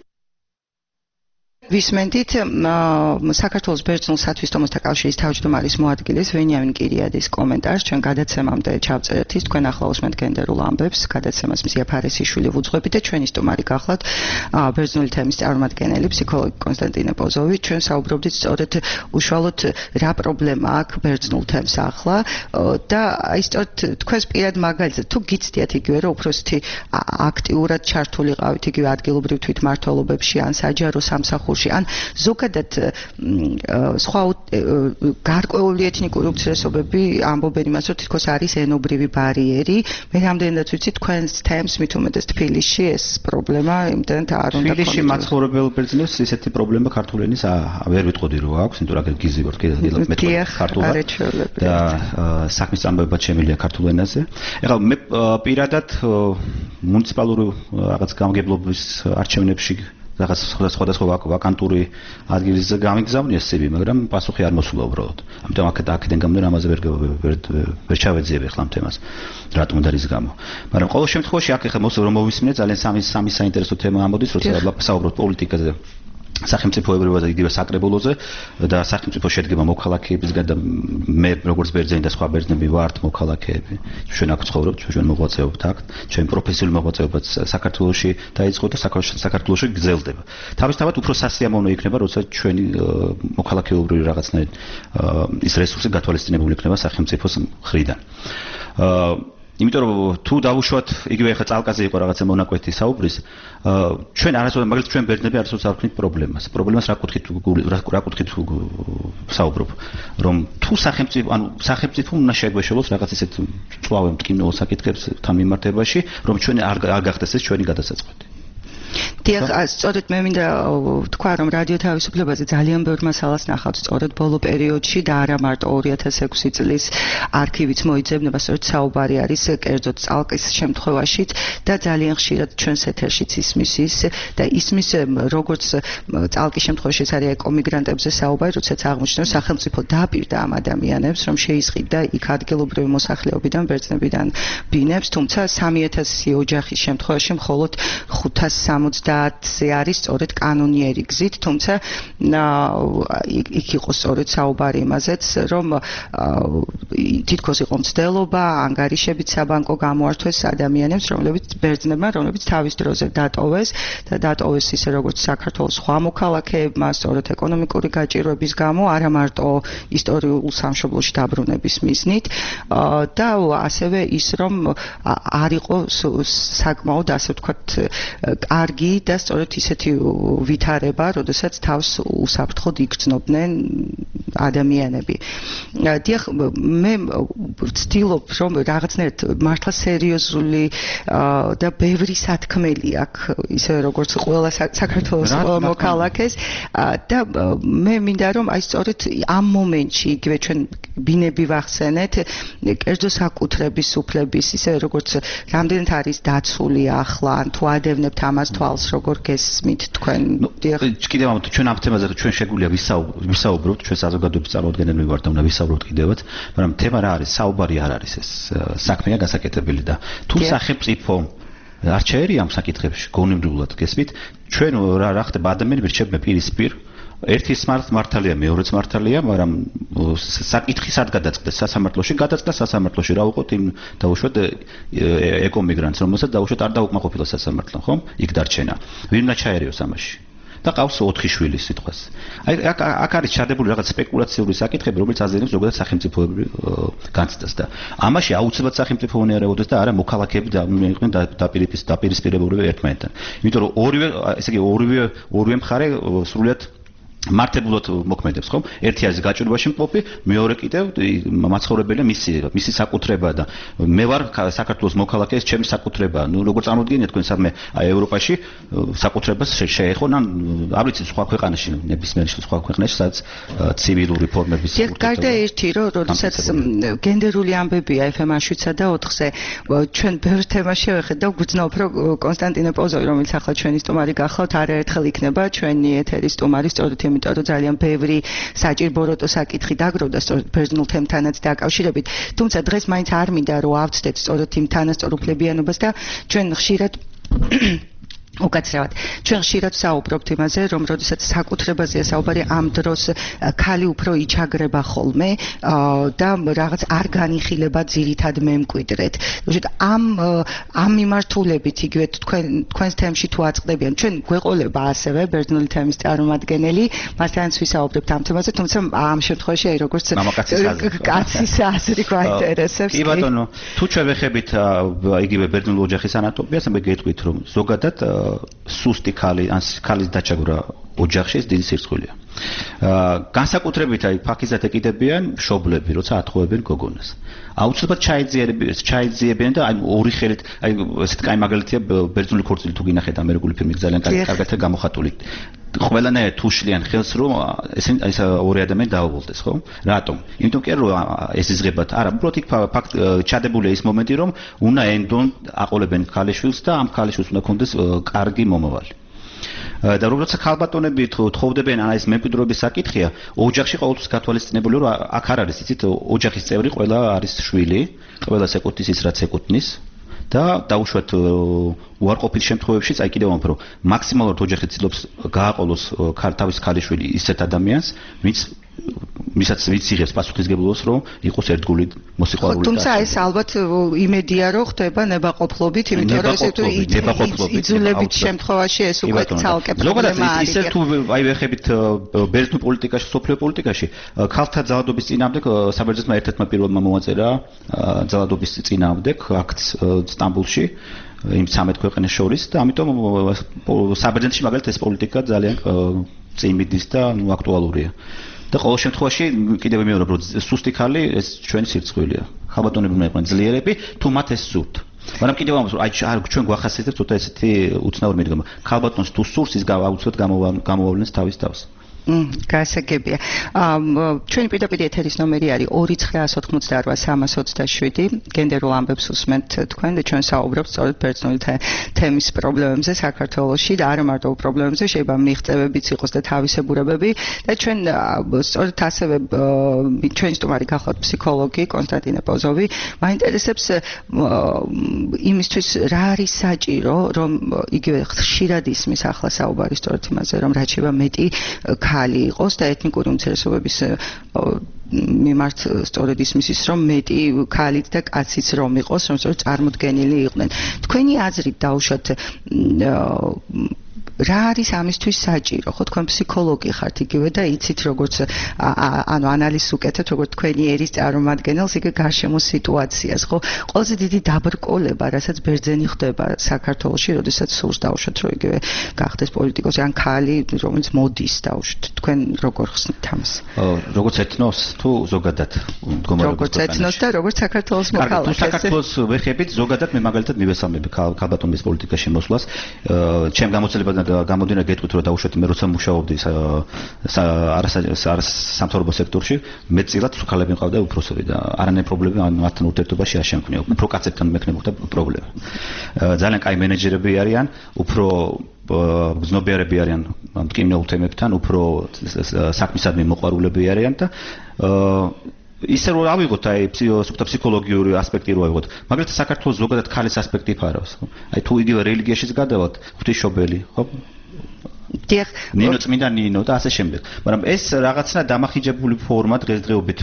ვისმენთ საქართველოს ბერძნულ სათვისტომოთა კავშირის თავმჯდომარის მოადგილის ვენიამინ კირიადის კომენტარს, ჩვენ გადაცემამდე ჩავწერეთ ის, თქვენ ახლა უსმენთ გენდერულ ამბებს, გადაცემას მზია ფარესიშვილი ვუძღვებით და ჩვენი სტუმარი გახლავთ ბერძნული თემის წარმომადგენელი ფსიქოლოგი კონსტანტინე პოზოვი. ჩვენ საუბრობდით სწორედ უშუალოდ რა პრობლემა აქვს ბერძნულ თემს ახლა და აი სწორედ თქვენს პირად მაგალითად თუ გიცდიათ იგივე რომ უბრალოდ აქტიურად ჩართულიყავით იგივე ადგილობრივ თვითმმართველობებში ან საჯარო სამსახურში საქართველოში. ან ზოგადად სხვა გარკვეული ეთნიკური უმცირესობები ამბობენ იმას, რომ თითქოს არის ენობრივი ბარიერი. მე რამდენადაც ვიცი თქვენს თემს მით უმეტეს თბილისში ეს პრობლემა იმდენად არ უნდა თბილისში მაცხოვრებელ ბერძნებს ესეთი პრობლემა ქართული ენის ვერ ვიტყოდი რომ აქვს, იმიტომ რომ გიზი ვარ კიდევ მეტყვი ქართულად და საქმის წამოებაც შემიძლია ქართულ ენაზე. ეხლა მე პირადად მუნიციპალური რაღაც გამგებლობის არჩევნებში რაღაც სხვადასხვა ვაკანტური ადგილის გამიგზავნია სცები, მაგრამ პასუხი არ მოსულა უბრალოდ. ამიტომ აქ აქედან გამომდინარე ამაზე ვერ ვერ ჩავეძიებ ახლა ამ თემას. რატომ და რის გამო. მაგრამ ყოველ შემთხვევაში აქ ახლა მოსულ მოვისმინე ძალიან სამი სამი საინტერესო თემა ამოდის, როცა საუბრობთ პოლიტიკაზე. სახელმწიფოებრივად იგივე საკრებულოზე და სახელმწიფო შედგება მოქალაქეებისგან და მე როგორც ბერძენი და სხვა ბერძნები ვართ მოქალაქეები. ჩვენ აქ ცხოვრობთ, ჩვენ მოღვაწეობთ აქ, ჩვენ პროფესიული მოღვაწეობაც საქართველოში დაიწყო და საქართველოში გრძელდება. თავისთავად უფრო სასიამოვნო იქნება, როცა ჩვენი მოქალაქეობრივი რაღაცნაირ ის რესურსი გათვალისწინებული იქნება სახელმწიფოს მხრიდან. იმიტომ რომ თუ დავუშვათ იგივე ახლა წალკაზე იყო რაღაცა მონაკვეთი საუბრის, ჩვენ არასოდეს მაგალითად ჩვენ ბერძნები არასოდეს არ ვქნით პრობლემას. პრობლემას რა კუთხით რა კუთხით საუბრობ, რომ თუ სახელმწიფო, ანუ სახელმწიფო უნდა შეგვეშალოს რაღაც ისეთ მწვავე მტკივნეულ საკითხებს თან მიმართებაში, რომ ჩვენ არ არ გახდეს ეს ჩვენი გადასაწყვეტი. დიახ, სწორედ მე მინდა თქვა, რომ რადიო თავისუფლებაზე ძალიან ბევრ მასალას ნახავთ სწორედ ბოლო პერიოდში და არა მარტო ორი ათას ექვსი წლის არქივიც მოიძებნება, სწორედ საუბარი არის კერძოდ წალკის შემთხვევაშიც და ძალიან ხშირად ჩვენს ეთერშიც ისმის ის და ისმის როგორც წალკის შემთხვევაში ეს არის ეკომიგრანტებზე საუბარი, როდესაც აღმოჩნდა სახელმწიფო დააპირდა ამ ადამიანებს, რომ შეისყიდა იქ ადგილობრივი მოსახლეობიდან, ბერძნებიდან ბინებს, თუმცა სამი ათასი ოჯახის შემთხვევაში მხოლოდ ხუთას სამოცდაათზე არის სწორედ კანონიერი გზით, თუმცა იქ იყო სწორედ საუბარი იმაზეც, რომ თითქოს იყო მცდელობა, ანგარიშებით საბანკო გამოართვეს ადამიანებს, რომლებიც ბერძნებმა, რომლებიც თავის დროზე დატოვეს და დატოვეს ისე როგორც საქართველოს სხვა მოქალაქეებმა, სწორედ ეკონომიკური გაჭირვების გამო, არა მარტო ისტორიულ სამშობლოში დაბრუნების მიზნით და ასევე ის, რომ არ იყო საკმაოდ ასე ვთქვათ კარგი და სწორედ ისეთი ვითარება, როდესაც თავს უსაფრთხოდ იგრძნობდნენ ადამიანები. დიახ, მე ვცდილობ, რომ რაღაცნაირად მართლა სერიოზული და ბევრი სათქმელი აქვს, ისე როგორც ყველა საქართველოს მოქალაქეს და მე მინდა რომ აი სწორედ ამ მომენტში იგივე ჩვენ ბინები ვახსენეთ, კერძო საკუთრების უფლების, ისე როგორც რამდენად არის დაცული ახლა, ან თუ ადევნებთ ამას თვალს როგორ გესმით თქვენ? დიახ. კიდევ ამ ჩვენ ამ თემაზე ჩვენ შეგვიძლია ვისაუბროთ, ჩვენ საზოგადოების წარმოადგენლები ვართ და უნდა ვისაუბროთ კიდევაც, მაგრამ თემა რა არის? საუბარი არ არის ეს საქმეა გასაკეთებელი და თუ სახელმწიფო არ შეერია ამ საკითხებში გონებრივად გესმით, ჩვენ რა რა ხდება ადამიანები რჩებენ პირისპირ ერთი მართალია, მეორეც მართალია, მაგრამ საკითხი სად გადაწყდეს? სასამართლოში გადაწყდა, სასამართლოში რა უყოთ იმ დაუშვათ ეკომიგრანტს, რომელსაც დაუშვათ არ დაუკმაყოფილა სასამართლო, ხომ? იქ დარჩენა. ვინ უნდა ჩაერიოს ამაში? და ყავს ოთხი შვილი სიტყვას. აი აქ აქ არის ჩადებული რაღაც სპეკულაციური საკითხები, რომელიც აზიანებს ზოგადად სახელმწიფოებრივ განცდას და ამაში აუცილებლად სახელმწიფო უნარებოდეს და არა მოქალაქეები იყვნენ დაპირისპირებულები ერთმანეთთან. იმიტომ რომ ორივე, ესე იგი ორივე ორივე მხარე სრულიად მართებულად მოქმედებს, ხომ? ერთი არის გაჭირვებაში მყოფი, მეორე კიდევ მაცხოვრებელია მისი მისი საკუთრება და მე ვარ საქართველოს მოქალაქე, ეს ჩემი საკუთრება. ნუ როგორ წარმოდგენია თქვენ სადმე აი ევროპაში საკუთრებას შეეხონ, ან არ ვიცი სხვა ქვეყანაში, ნებისმიერ სხვა ქვეყანაში, სადაც ცივილური ფორმების საკუთრება. გარდა ერთი, რომ როდესაც გენდერული ამბებია ეფ ემ შვიდსა და ოთხზე, ჩვენ ბევრ თემაში შევეხეთ და გვძნობ, რომ კონსტანტინე პოზოვი, რომელიც ახლა ჩვენი სტუმარი გახლავთ, არაერთხელ იქნება ჩვენი ეთერის სტუმარი, სწორედ იმიტომ რომ ძალიან ბევრი საჭირბოროტო საკითხი დაგროვდა სწორედ ბერძნულ თემთანაც დაკავშირებით. თუმცა დღეს მაინც არ მინდა რომ ავწდეთ სწორედ იმ თანასწორუფლებიანობას და ჩვენ ხშირად უკაცრავად. ჩვენ ხშირად საუბრობთ იმაზე, რომ როდესაც საკუთრებაზეა საუბარი, ამ დროს ქალი უფრო იჩაგრება ხოლმე და რაღაც არ განიხილება ძირითად მემკვიდრედ. თუმცა ამ ამ მიმართულებით იგივე თქვენ თქვენს თემში თუ აწყდებიან, ჩვენ გვეყოლება ასევე ბერძნული თემის წარმომადგენელი, მასთანაც ვისაუბრებთ ამ თემაზე, თუმცა ამ შემთხვევაში აი როგორც კაცის აზრი გვაინტერესებს. კი ბატონო, თუ ჩვენ ვეხებით იგივე ბერძნული ოჯახის ანატომიას, მე გეტყვით რომ ზოგადად სუსტი ქალი ან ქალის დაჩაგვრა ოჯახში ეს დიდი სირცხვილია. აა განსაკუთრებით აი ფაქიზად ეკიდებიან მშობლები, როცა ათხოვებენ გოგონას. აუცილებლად ჩაიძიებიან, ჩაიძიებიან და აი ორი ხელით, აი ესეთ კაი მაგალითია ბერძნული ქორწილი თუ გინახეთ ამერიკული ფილმი ძალიან კარგად გამოხატული. ყველანაირად თუ შლიან ხელს რომ ესენ ეს ორი ადამიანი დაუღალდეს, ხო? რატომ? იმიტომ კი რომ ეს იზღებათ, არა, უბრალოდ იქ ფაქტ ჩადებულია ის მომენტი რომ უნდა ენდონ აყოლებენ ქალიშვილს და ამ ქალიშვილს უნდა კონდეს კარგი მომავალი. და როცა ქალბატონები თხოვდებიან ან ეს მემკვიდრეობის საკითხია, ოჯახში ყოველთვის გათვალისწინებული რომ აქ არ არის იცით ოჯახის წევრი ყველა არის შვილი, ყველას ეკუთვნის ის რაც ეკუთვნის და დაუშვათ უარყოფით შემთხვევებშიც აი კიდევ ვამბობ რომ მაქსიმალურად ოჯახი ცდილობს გააყოლოს თავის ქალიშვილი ისეთ ადამიანს, ვინც მისაც ვინც იღებს პასუხისგებლობას რომ იყოს ერთგული მოსიყვარული. თუმცა ეს ალბათ იმედია რომ ხდება ნებაყოფლობით, იმიტომ რომ ესე თუ იძულებით შემთხვევაში ეს უკვე ცალკე პრობლემა არის. ისე თუ აი ვეხებით ბერძნულ პოლიტიკაში, სოფლიო პოლიტიკაში, ქალთა ძალადობის წინააღმდეგ საბერძნეთმა ერთ-ერთმა პირველმა მოაწერა ძალადობის წინააღმდეგ აქტს სტამბოლში იმ ცამეტ ქვეყნებს შორის და ამიტომ საბერძნეთში მაგალითად ეს პოლიტიკა ძალიან წინ და ნუ აქტუალურია. და ყოველ შემთხვევაში კიდევ მეორე რომ სუსტი ხალი ეს ჩვენი სირცხვილია. ხალბატონები უნდა იყვნენ ძლიერები, თუ მათ ეს სურთ. მაგრამ კიდევ ამბობ რომ აი ჩვენ გვახასიათებს ცოტა ესეთი უცნაური მიდგომა. ხალბატონს თუ სურს ის აუცილებლად გამოვავლენს თავის თავს. გასაგებია. ჩვენი პირდაპირ ეთერის ნომერი არის ორი ცხრა ათს ოცდაოთხ სამას ოცდაშვიდი. გენდერულ ამბებს უსმენთ თქვენ და ჩვენ საუბრობთ სწორედ ბერძნული თემის პრობლემებზე საქართველოში და არა მარტო პრობლემებზე, შეიძლება მიღწევებიც იყოს და თავისებურებები და ჩვენ სწორედ ასევე ჩვენი სტუმარი გახლავთ ფსიქოლოგი კონსტანტინე პოზოვი. მაინტერესებს იმისთვის რა არის საჭირო, რომ იგივე ხშირად ისმის ახლა საუბარი სწორედ იმაზე, რომ რაც შეიძლება მეტი ხალი იყოს და ეთნიკური უმცირესობების მიმართ სწორედ ისმის ის რომ მეტი ხალით და კაციც რომ იყოს, რომ სწორედ წარმოდგენილი იყვნენ. თქვენი აზრით დაუშვათ რა არის ამისთვის საჭირო? ხო თქვენ ფსიქოლოგი ხართ იგივე და იცით როგორც ანუ ანალიზს უკეთებთ როგორც თქვენი ერის წარმომადგენელს იგივე გარშემო სიტუაციას, ხო? ყველაზე დიდი დაბრკოლება, რასაც ბერძენი ხდება საქართველოში, როდესაც სურს დაუშვათ რომ იგივე გახდეს პოლიტიკოსი ან ხალი, რომელიც მოდის დაუშვათ. თქვენ როგორ ხსნით ამას? როგორც ეთნოს თუ ზოგადად მდგომარეობის როგორც ეთნოს და როგორც საქართველოს მოქალაქეს. საქართველოს ვეხებით ზოგადად მე მაგალითად მივესალმები ქალბატონის პოლიტიკაში მოსვლას. ჩემ გამოცდილებად გამოდინა გეტყვით რომ დაუშვათ მე როცა მუშაობდი არასამთავრობო სექტორში მეტწილად ხალები მყავდა უფროსები და არანაირი პრობლემა მათთან ურთიერთობაში არ შემქნია. უფრო კაცებთან მექნებოდა პრობლემა. ძალიან კაი მენეჯერები არიან, უფრო გზნობიარები არიან მტკივნეულ თემებთან, უფრო საქმისადმი მოყვარულები არიან და ისე რომ ავიღოთ აი ფსიქოლოგიური ასპექტი რო ავიღოთ. მაგალითად საქართველოს ზოგადად ხალის ასპექტი ფარავს. აი თუ იგივე რელიგიაშიც გადავალთ, ღვთისმშობელი, ხო? დიახ, ნინო წმინდა ნინო და ასე შემდეგ. მაგრამ ეს რაღაცნა დამახიჯებული ფორმა დღესდღეობით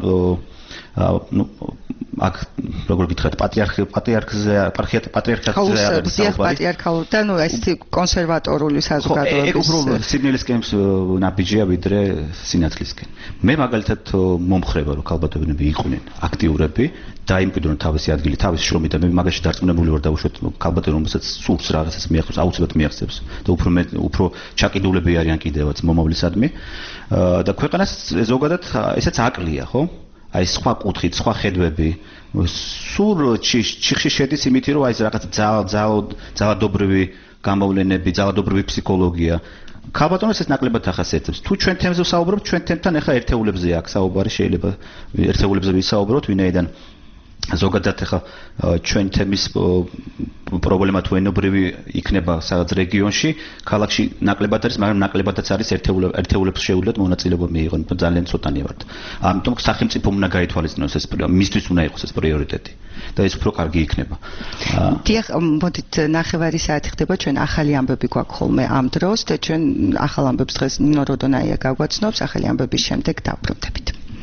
ну აქ როგორ გითხრათ პატრიარქი პატრიარქზე პატრიარქატზე არის საუბარი. პატრიარქალურ და ну ესეთი კონსერვატორული საზოგადოების. ეგ უფრო სიბნელისკენს ნაბიჯია ვიდრე სინათლისკენ. მე მაგალითად მომხრება რომ ქალბატონები იყვნენ აქტიურები და იმკვიდრონ თავისი ადგილი, თავისი შრომით და მე მაგაში დარწმუნებული ვარ დაუშვათ ქალბატონი რომელსაც სურს რაღაცას მიაღწევს, აუცილებლად მიაღწევს და უფრო უფრო ჩაკიდულები არიან კიდევაც მომავლისადმი და ქვეყანას ზოგადად ესეც აკლია, ხო? აი სხვა კუთხით, სხვა ხედვები, სულ ჩიხში შედის იმითი რომ აი ეს რაღაც ძალადობრივი გამოვლენები, ძალადობრივი ფსიქოლოგია. ქალბატონებს ეს ნაკლებად ახასიათებს. თუ ჩვენ თემზე ვსაუბრობთ, ჩვენ თემთან ახლა ერთეულებზე აქ საუბარი შეიძლება ერთეულებზე ვისაუბროთ, ვინაიდან ზოგადად ახლა ჩვენ თემის პრობლემა თუ ენობრივი იქნება სადაც რეგიონში, ქალაქში ნაკლებად არის, მაგრამ ნაკლებადაც არის ერთეულებს შეუძლიათ მონაწილეობა მიიღონ, ძალიან ცოტანი ვართ. ამიტომ სახელმწიფო უნდა გაითვალისწინოს ეს მისთვის უნდა იყოს ეს პრიორიტეტი და ეს უფრო კარგი იქნება. დიახ, მოდით ნახევარი საათი ხდება, ჩვენ ახალი ამბები გვაქვს ხოლმე ამ დროს და ჩვენ ახალ ამბებს დღეს ნინო როდონაია გაგვაცნობს, ახალი ამბების შემდეგ დავბრუნდებით.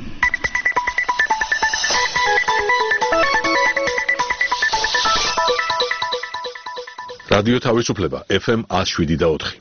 რადიო თავისუფლება ეფ ემ ათს შვიდი და ოთხი.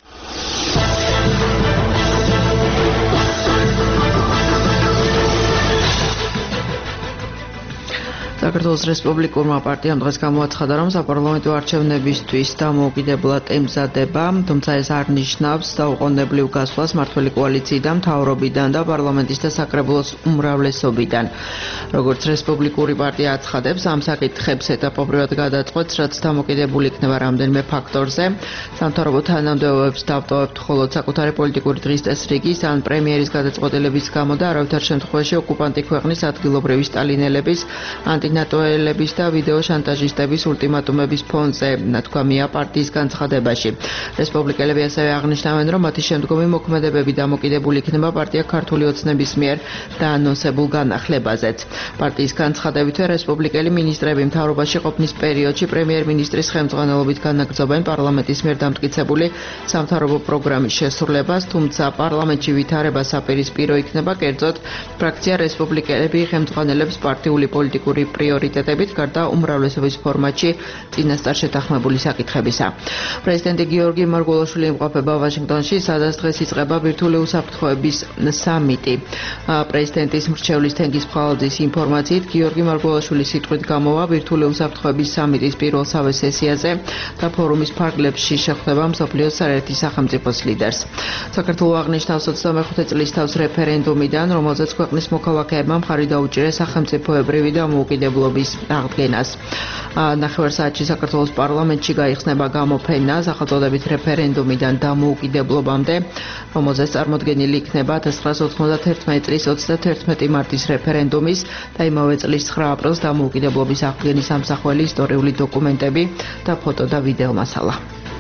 საქართველოს რესპუბლიკურმა პარტიამ დღეს გამოაცხადა, რომ საპარლამენტო არჩევნებისთვის დამოუკიდებლად ემზადება, თუმცა ეს არ ნიშნავს დაუყოვნებლივ გასვლას მმართველი კოალიციიდან, მთავრობიდან და პარლამენტის და საკრებულოს უმრავლესობიდან. როგორც რესპუბლიკური პარტია აცხადებს, ამ საკითხებს ეტაპობრივად გადაწყვეტს, რაც დამოკიდებული იქნება რამდენიმე ფაქტორზე. სამთავრობო თანამდებობებს დავტოვებთ მხოლოდ საკუთარი პოლიტიკური დღის წესრიგის ან პრემიერის გადაწყვეტილების გამო და არავითარ შემთხვევაში ოკუპანტი ქვეყნის ადგილობრივი სტალინელების, ანტინატოელების და ვიდეო შანტაჟისტების ულტიმატუმების ფონზე, თქვა პარტიის განცხადებაში. რესპუბლიკელები ასევე აღნიშნავენ, რომ მათი შემდგომი მოქმედებები დამოკიდებული იქნება პარტია ქართული ოცნების მიერ დაანონსებულ განახლებაზეც. პარტიის განცხადებით, რესპუბლიკელი მინისტრები მთავრობაში ყოფნის პერიოდში პრემიერ-მინისტრის ხელმძღვანელობით განაგრძობენ პარლამენტის მიერ დამტკიცებული სამთავრობო პროგრამის შესრულებას, თუმცა პარლამენტში ვითარება საპირისპირო იქნება, კერძოდ ფრაქცია რესპუბლიკელები ხელმძღვანელებს პარტიული პოლიტიკური პრიორიტეტებით გარდა უმრავლესობის ფორმატში წინასწარ შეთანხმებული საკითხებისა. პრეზიდენტი გიორგი მარგველაშვილი იმყოფება ვაშინგტონში, სადაც დღეს იწყება ბირთვული უსაფრთხოების სამიტი. პრეზიდენტის მრჩევლის თენგიზ ფხალაძის ინფორმაციით, გიორგი მარგველაშვილის სიტყვით გამოვა ბირთვული უსაფრთხოების სამიტის პირველ სავე სესიაზე და ფორუმის ფარგლებში შეხვდება მსოფლიოს არაერთი სახელმწიფოს ლიდერს. საქართველოს აღნიშნავს ოცდამეხუთე წლის თავს რეფერენდუმიდან, რომელზეც ქვეყნის მოქალაქეებმა მხარი დაუჭირეს სახელმწიფოებრივი დამოუკიდებლობის აღდგენას. ნახევარსაათში საქართველოს პარლამენტში გაიხსნება გამოფენა სახელწოდებით რეფერენდუმიდან დამოუკიდებლობამდე, რომელზეც წარმოდგენილი იქნება ათას ცხრაასი ოცდაათერთმეტი წლის ოცდათერთმეტი მარტის რეფერენდუმის და იმავე წლის ცხრა აპრილს დამოუკიდებლობის აღდგენის ამსახველი ისტორიული დოკუმენტები და ფოტო და ვიდეო მასალა.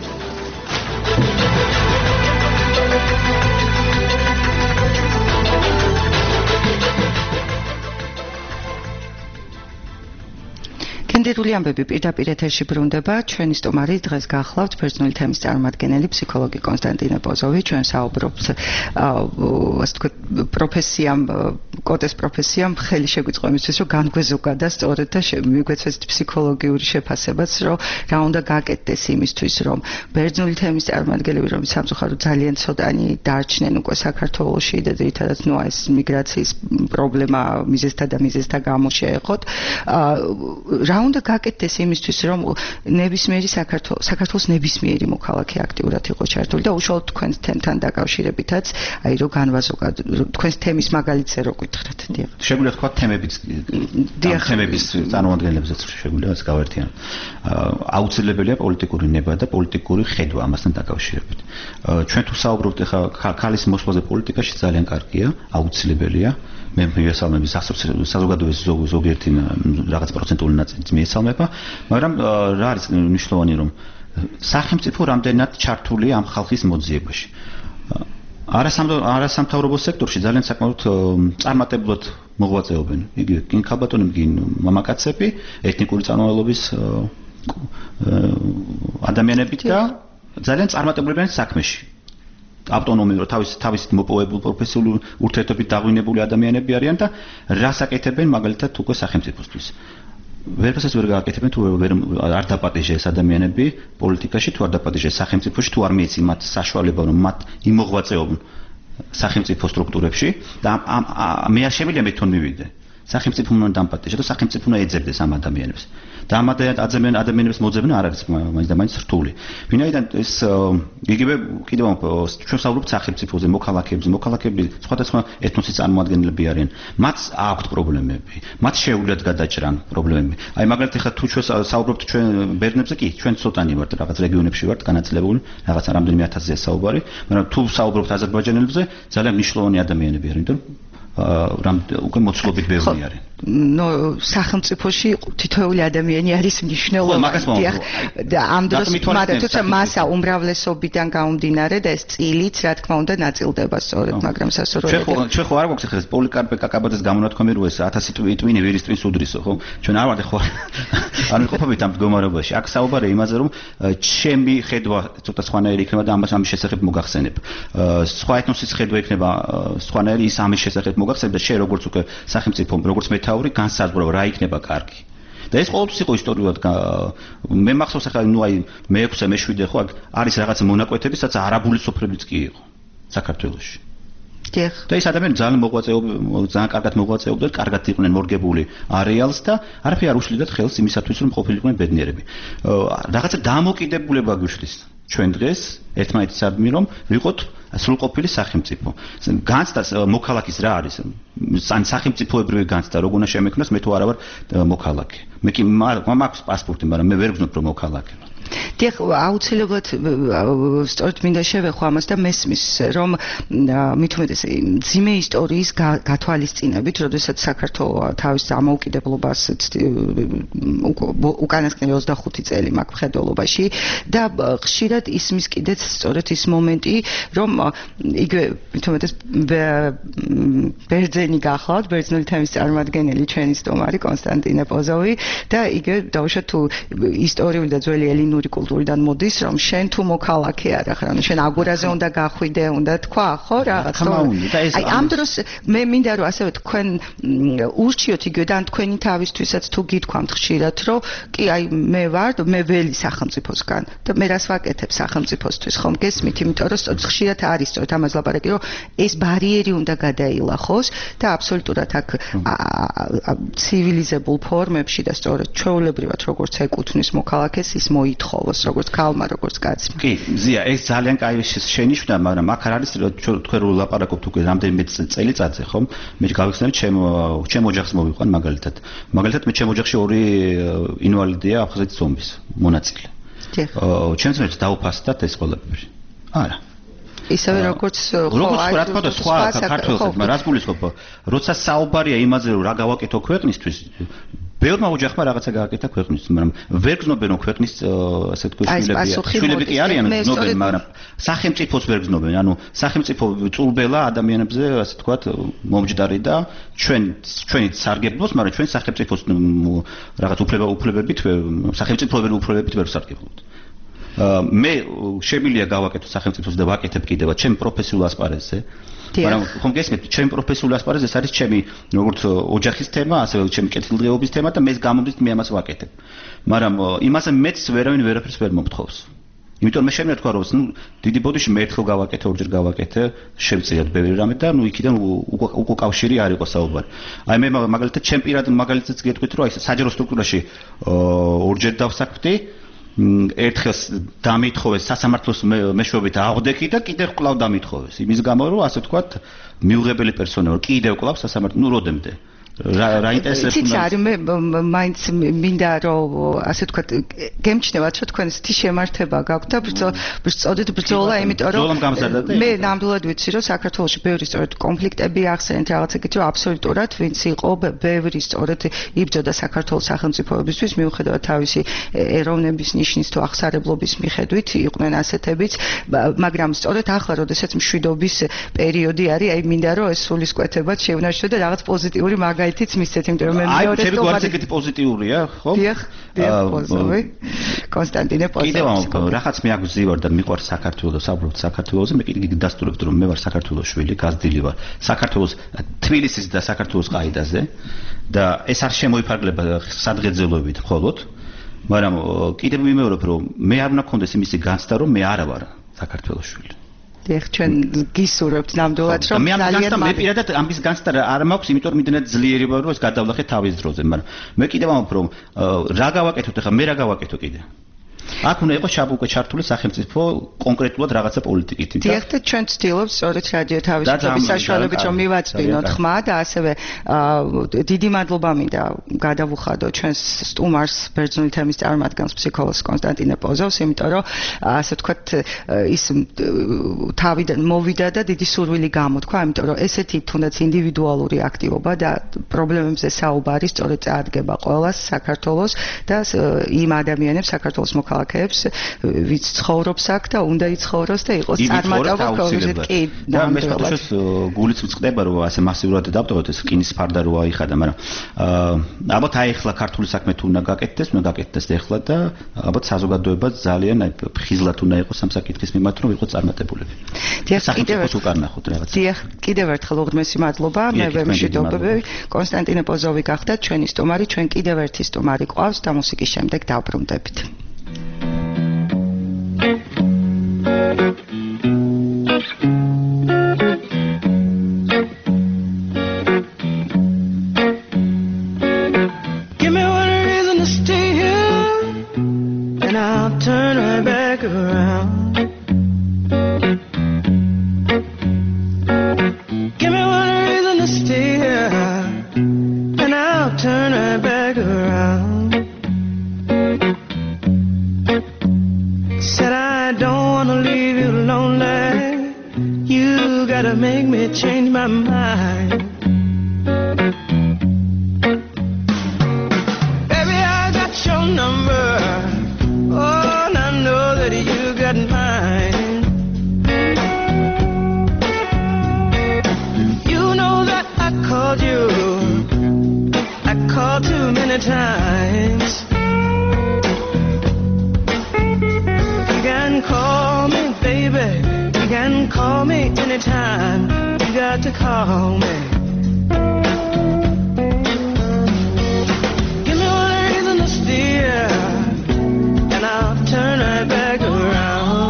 გენდერული ამბები პირდაპირ ეთერში ბრუნდება. ჩვენი სტუმარი დღეს გახლავთ ბერძნული თემის წარმომადგენელი ფსიქოლოგი კონსტანტინე პოზოვი. ჩვენ საუბრობთ ასე ვთქვათ პროფესიამ, კოტეს პროფესიამ ხელი შეგვიწყო იმისთვის, რომ განგვეზოგადა სწორედ და მიგვეცეს ფსიქოლოგიური შეფასებაც, რომ რა უნდა გაკეთდეს იმისთვის, რომ ბერძნული თემის წარმომადგენლები, რომ სამწუხაროდ ძალიან ცოტანი დარჩნენ უკვე საქართველოში და ძირითადად ნუ ეს მიგრაციის პრობლემა მიზეზთა და მიზეზთა გამო შეეხოთ. რა უნდა გაკეთდეს იმისთვის, რომ ნებისმიერი საქართველოს საქართველოს ნებისმიერი მოქალაქე აქტიურად იყოს ჩართული და უშუალოდ თქვენს თემთან დაკავშირებითაც, აი რომ განვაზოგადოთ თქვენს თემის მაგალითზე რო გითხრათ. დიახ. შეგვიძლია თქვა თემებიც თემების წარმომადგენლებზეც შეგვიძლია ეს გავერთიანოთ. აუცილებელია პოლიტიკური ნება და პოლიტიკური ხედვა ამასთან დაკავშირებით. ჩვენ თუ საუბრობთ ახლა ქალის მოსვლაზე პოლიტიკაში ძალიან კარგია, აუცილებელია. მე მიესალმები საზოგადოების ზოგიერთი რაღაც პროცენტული ნაწილი მიესალმება, მაგრამ რა არის მნიშვნელოვანი, რომ სახელმწიფო რამდენად ჩართულია ამ ხალხის მოძიებაში. არასამთავრობო სექტორში ძალიან საკმაოდ წარმატებულად მოღვაწეობენ. იგივე გინ ქალბატონები, გინ მამაკაცები, ეთნიკური წარმომავლობის ადამიანები და ძალიან წარმატებულებიან საქმეში. ავტონომიურად თავის თავისით მოპოვებული პროფესიული ურთიერთობით დაღვინებული ადამიანები არიან და რას აკეთებენ მაგალითად უკვე სახელმწიფოსთვის. ვერაფერს ვერ გააკეთებენ თუ ვერ არ დაპატიჟეს ადამიანები პოლიტიკაში, თუ არ დაპატიჟეს სახელმწიფოში, თუ არ მიეცი მათ საშუალება, რომ მათ იმოღვაწეობენ სახელმწიფო სტრუქტურებში და მე არ შემიძლია მე თვითონ მივიდე. სახელმწიფო უნდა დამპატიჟოს და სახელმწიფო უნდა ეძებდეს ამ ადამიანებს. და ამ ადამიანებს მოძებნა არ არის მაინც და მაინც რთული. ვინაიდან ეს იგივე კიდევ ჩვენ საუბრობთ სახელმწიფოზე, მოქალაქეებზე, მოქალაქეები სხვადასხვა ეთნოსის წარმომადგენლები არიან. მათ აქვთ პრობლემები, მათ შეუძლიათ გადაჭრან პრობლემები. აი მაგალითად ხა თუ ჩვენ საუბრობთ ჩვენ ბერძნებზე, კი, ჩვენ ცოტანი ვართ, რაღაც რეგიონებში ვართ განაწილებული, რაღაც რამდენიმე ათასზეა საუბარი, მაგრამ თუ საუბრობთ აზერბაიჯანელებზე, ძალიან მნიშვნელოვანი ადამიანები არიან, იმიტომ რომ უკვე მოცულობით ბევრი არის. ნუ სახელმწიფოში თითოეული ადამიანი არის მნიშვნელოვანი. და ამ დროს მაგრამ თუმცა მასა უმრავლესობიდან გამომდინარე და ეს წილიც რა თქმა უნდა ნაწილდება სწორედ, მაგრამ სასურველად. ჩვენ ხო არ გვაქვს ახლა ეს პოლიკარპე კაკაბაძეს გამონათქვამი რო ეს ათასი ტვინი ვირის ტვინს უდრისო, ხო? ჩვენ არ ვართ ხო არ ვიყოფებით ამ მდგომარეობაში. აქ საუბარია იმაზე, რომ ჩემი ხედვა ცოტა სხვანაირი იქნება და ამას ამის შესახებ მოგახსენებ. სხვა ეთნოსის ხედვა იქნება სხვანაირი, ის ამის შესახებ მოგახსენებ და შე როგორც უკვე სახელმწიფო როგორც მეთაური განსაზღვრავ რა იქნება კარგი. და ეს ყოველთვის იყო ისტორიულად მე მახსოვს ახლა ნუ აი მეექვსე მეშვიდე ხო არის რაღაც მონაკვეთები, სადაც არაბული სოფლებიც კი იყო საქართველოში. დიახ. და ეს ადამიანები ძალიან მოღვაწეობდნენ, ძალიან კარგად მოღვაწეობდნენ, კარგად იყვნენ მორგებული არეალს და არაფერი არ უშლიდათ ხელს იმისათვის, რომ ყოფილიყვნენ ბედნიერები. რაღაცა დამოკიდებულება გვიშლის ჩვენ დღეს ერთმანეთისადმი, რომ ვიყოთ სრულყოფილი სახელმწიფო. განცდას მოქალაქის რა არის? ან სახელმწიფოებრივი განცდა როგორ უნდა შემექმნას, მე თუ არა ვარ მოქალაქე. მე კი მაქვს პასპორტი, მაგრამ მე ვერ ვგზნობ რომ მოქალაქე. დიახ, აუცილებლად სწორედ მინდა შევეხო ამას და მესმის, რომ მით უმეტეს ძიმე ისტორიის გათვალისწინებით, როდესაც საქართველო თავის დამოუკიდებლობას უკანასკნელი ოცდახუთი წელი მაქვს მხედველობაში და ხშირად ისმის კიდეც სწორედ ის მომენტი, რომ იგივე მით უმეტეს ბერძენი გახლავთ, ბერძნული თემის წარმომადგენელი ჩვენი სტუმარი კონსტანტინე პოზოვი და იგივე დაუშვათ თუ ისტორიული და ძველი ელინური კულტურიდან მოდის, რომ შენ თუ მოქალაქე არა ხარ, ანუ შენ აგურაზე უნდა გახვიდე, უნდა თქვა, ხო, რაღაც. აი ამ დროს მე მინდა რომ ასევე თქვენ ურჩიოთ იგივე და თქვენი თავისთვისაც თუ გითქვამთ ხშირად, რომ კი აი მე ვარ, მე ველი სახელმწიფოსგან და მე რას ვაკეთებ სახელმწიფოსთვის, ხომ გესმით, იმიტომ რომ სწორედ ხშირად არის სწორედ ამას ლაპარაკი, რომ ეს ბარიერი უნდა გადაილახოს და აბსოლუტურად აქ ცივილიზებულ ფორმებში და სწორედ ჩვეულებრივად როგორც ეკუთვნის მოქალაქეს ის მოითხოვოს, როგორც ქალმა, როგორც კაცმა. კი, ზია, ეს ძალიან კაი შენიშვნა, მაგრამ აქ არ არის თქვენ რო ლაპარაკობთ უკვე რამდენიმე წელიწადზე, ხომ? მე გავიხსენებ ჩემ ჩემ ოჯახს მოვიყვან მაგალითად. მაგალითად მე ჩემ ოჯახში ორი ინვალიდია აფხაზეთის ომის მონაწილე. დიახ. ჩემს მეც დაუფასდათ ეს ყველაფერი. არა. ისევე როგორც ხო, აი რა თქმა უნდა სხვა საქართველოს, მაგრამ რას გულისხმობ? როცა საუბარია იმაზე, რომ რა გავაკეთო ქვეყნისთვის, ბევრმა ოჯახმა რაღაცა გააკეთა ქვეყნისთვის, მაგრამ ვერ გზნობენ რომ ქვეყნის ასე თქვა შვილები კი არიან, გზნობენ, მაგრამ სახელმწიფოს ვერ გზნობენ. ანუ სახელმწიფო წულბელა ადამიანებზე ასე თქვა მომჯდარი და ჩვენ ჩვენი სარგებლობს, მაგრამ ჩვენ სახელმწიფოს რაღაც უფლება უფლებებით სახელმწიფოებრივი უფლებებით ვერ ვსარგებლობთ. მე შემიძლია გავაკეთო სახელმწიფოს და ვაკეთებ კიდევ ჩემ პროფესიულ ასპარეზზე. მაგრამ ხომ გესმით, ჩემ პროფესიულ ასპარეზზე ეს არის ჩემი როგორც ოჯახის თემა, ასევე ჩემი კეთილდღეობის თემა და მე გამომდის მე ამას ვაკეთებ. მაგრამ იმაზე მეც ვერავინ ვერაფერს ვერ მომთხოვს. იმიტომ მე შემიძლია თქვა, რომ ნუ დიდი ბოდიში მე ერთხელ გავაკეთე, ორჯერ გავაკეთე, შევწიათ ბევრი რამე და ნუ იქიდან უკვე კავშირი არ იყო საუბარი. აი მე მაგალითად ჩემ პირად მაგალითად გეტყვით, რომ აი საჯარო სტრუქტურაში ორჯერ დავსაქმდი, ერთხელ დამითხოვეს სასამართლოს მეშვეობით აღვდექი და კიდევ კვლავ დამითხოვეს. იმის გამო რომ ასე ვთქვათ, მიუღებელი პერსონა ვარ, კიდევ კვლავ სასამართლო, ნუ როდემდე. რა რა ინტერესებს თითქოს არის მე მაინც მინდა რომ ასე ვთქვათ გემჩნევათ რომ თქვენ ისეთი შემართება გაქვთ და ბრძოლით ბრძოლა იმიტომ რომ მე ნამდვილად ვიცი რომ საქართველოში ბევრი სწორედ კონფლიქტები ახსენეთ რაღაცა კიდე აბსოლუტურად ვინც იყო ბევრი სწორედ იბრძოდა საქართველოს სახელმწიფოებისთვის მიუხედავად თავისი ეროვნების ნიშნის თუ აღსარებლობის მიხედვით იყვნენ ასეთებიც მაგრამ სწორედ ახლა როდესაც მშვიდობის პერიოდი არის აი მინდა რომ ეს სულისკვეთებად შევნარჩუნო და რაღაც პოზიტიური მაგალითი გაიცით მისცეთ, იმიტომ რომ მე მეორე სტუმარი. აი, ჩემი გვარცეკეთი პოზიტიურია, ხო? დიახ, დიახ, პოზოვი. კონსტანტინე პოზოვი. კიდევ რაღაც მე აგვზივარ და მიყვარს საქართველო, საუბრობთ საქართველოზე, მე კიდე დასტურებთ რომ მე ვარ საქართველოს შვილი, გაზრდილი ვარ. საქართველოს თბილისის და საქართველოს ყაიდაზე და ეს არ შემოიფარგლება სადღეძელობით მხოლოდ, მაგრამ კიდევ მიმეორებ რომ მე არ უნდა მქონდეს იმისი განცდა რომ მე არა ვარ საქართველოს შვილი. დიახ, ჩვენ გისურვებთ ნამდვილად რომ ძალიან მე პირადად ამის განცდა არ მაქვს, იმიტომ რომ იმდენად ძლიერი ვარ რომ ეს გადავლახე თავის დროზე, მაგრამ მე კიდევ ამბობ რომ რა გავაკეთოთ ახლა, მე რა გავაკეთო კიდე. აქ უნდა იყოს უკვე ჩართული სახელმწიფო კონკრეტულად რაღაცა პოლიტიკით. დიახ, და ჩვენ ვცდილობთ სწორედ რადიო თავისუფლების საშუალებით რომ მივაწვინოთ ხმა და ასევე დიდი მადლობა მინდა გადავუხადო ჩვენს სტუმარს ბერძნული თემის წარმომადგენელს ფსიქოლოგს კონსტანტინე პოზოვს, იმიტომ რომ ასე ვთქვათ ის თავიდან მოვიდა და დიდი სურვილი გამოთქვა, იმიტომ რომ ესეთი თუნდაც ინდივიდუალური აქტივობა და პრობლემებზე საუბარი სწორედ წაადგება ყველას საქართველოს და იმ ადამიანებს საქართველოს ქალაქებს ვიც ცხოვრობს აქ და უნდა იცხოვროს და იყოს წარმატება პროექტი. კი, და მე შეთანხმებას გულიც მწყდება რომ ასე მასიურად დავტოვოთ ეს რკინის ფარდა რო აიხადა, მაგრამ ალბათ აიხლა ქართული საქმე თუ უნდა გაკეთდეს, უნდა გაკეთდეს ეხლა და ალბათ საზოგადოება ძალიან აი ფხიზლად უნდა იყოს ამ საკითხის მიმართ რომ იყოს წარმატებულები. დიახ, კიდევ უკარნახოთ რაღაც. დიახ, კიდევ ერთხელ უღრმესი მადლობა. მე ვემშვიდობები. კონსტანტინე პოზოვი გახდათ ჩვენი სტუმარი, ჩვენ კიდევ ერთი სტუმარი ყავს და მუსიკის შემდეგ დავბრუნდებით. gotta make me change my mind. Baby, I got your number. Oh, and I know that you got mine. You know that I called you. I called too many times. You can call me, baby. You can call me anytime. You got to call me. Give me one reason to steer, and I'll turn right back around.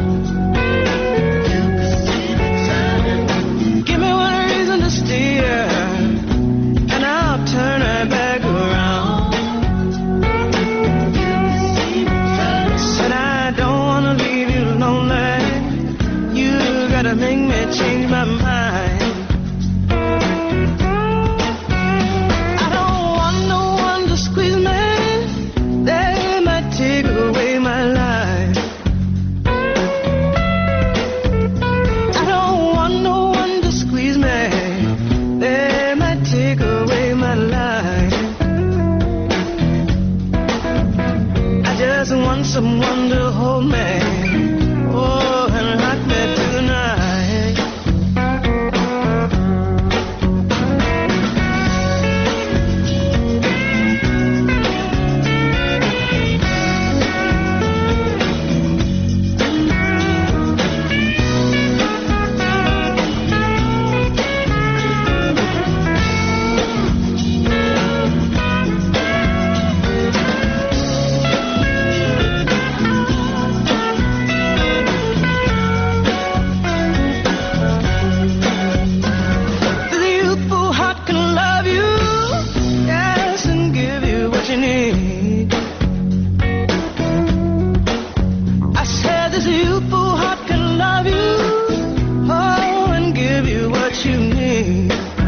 Give me one reason to steer, and I'll turn right back around. Said I don't wanna leave you lonely. You gotta make me change my mind. I don't want no one to squeeze me. They might take away my life. I don't want no one to squeeze me. They might take away my life. I just want someone to hold me. Oh, and rock me tonight. The youthful heart can love you, yes, and give you what you need. I said this youthful heart can love you, oh, and give you what you need.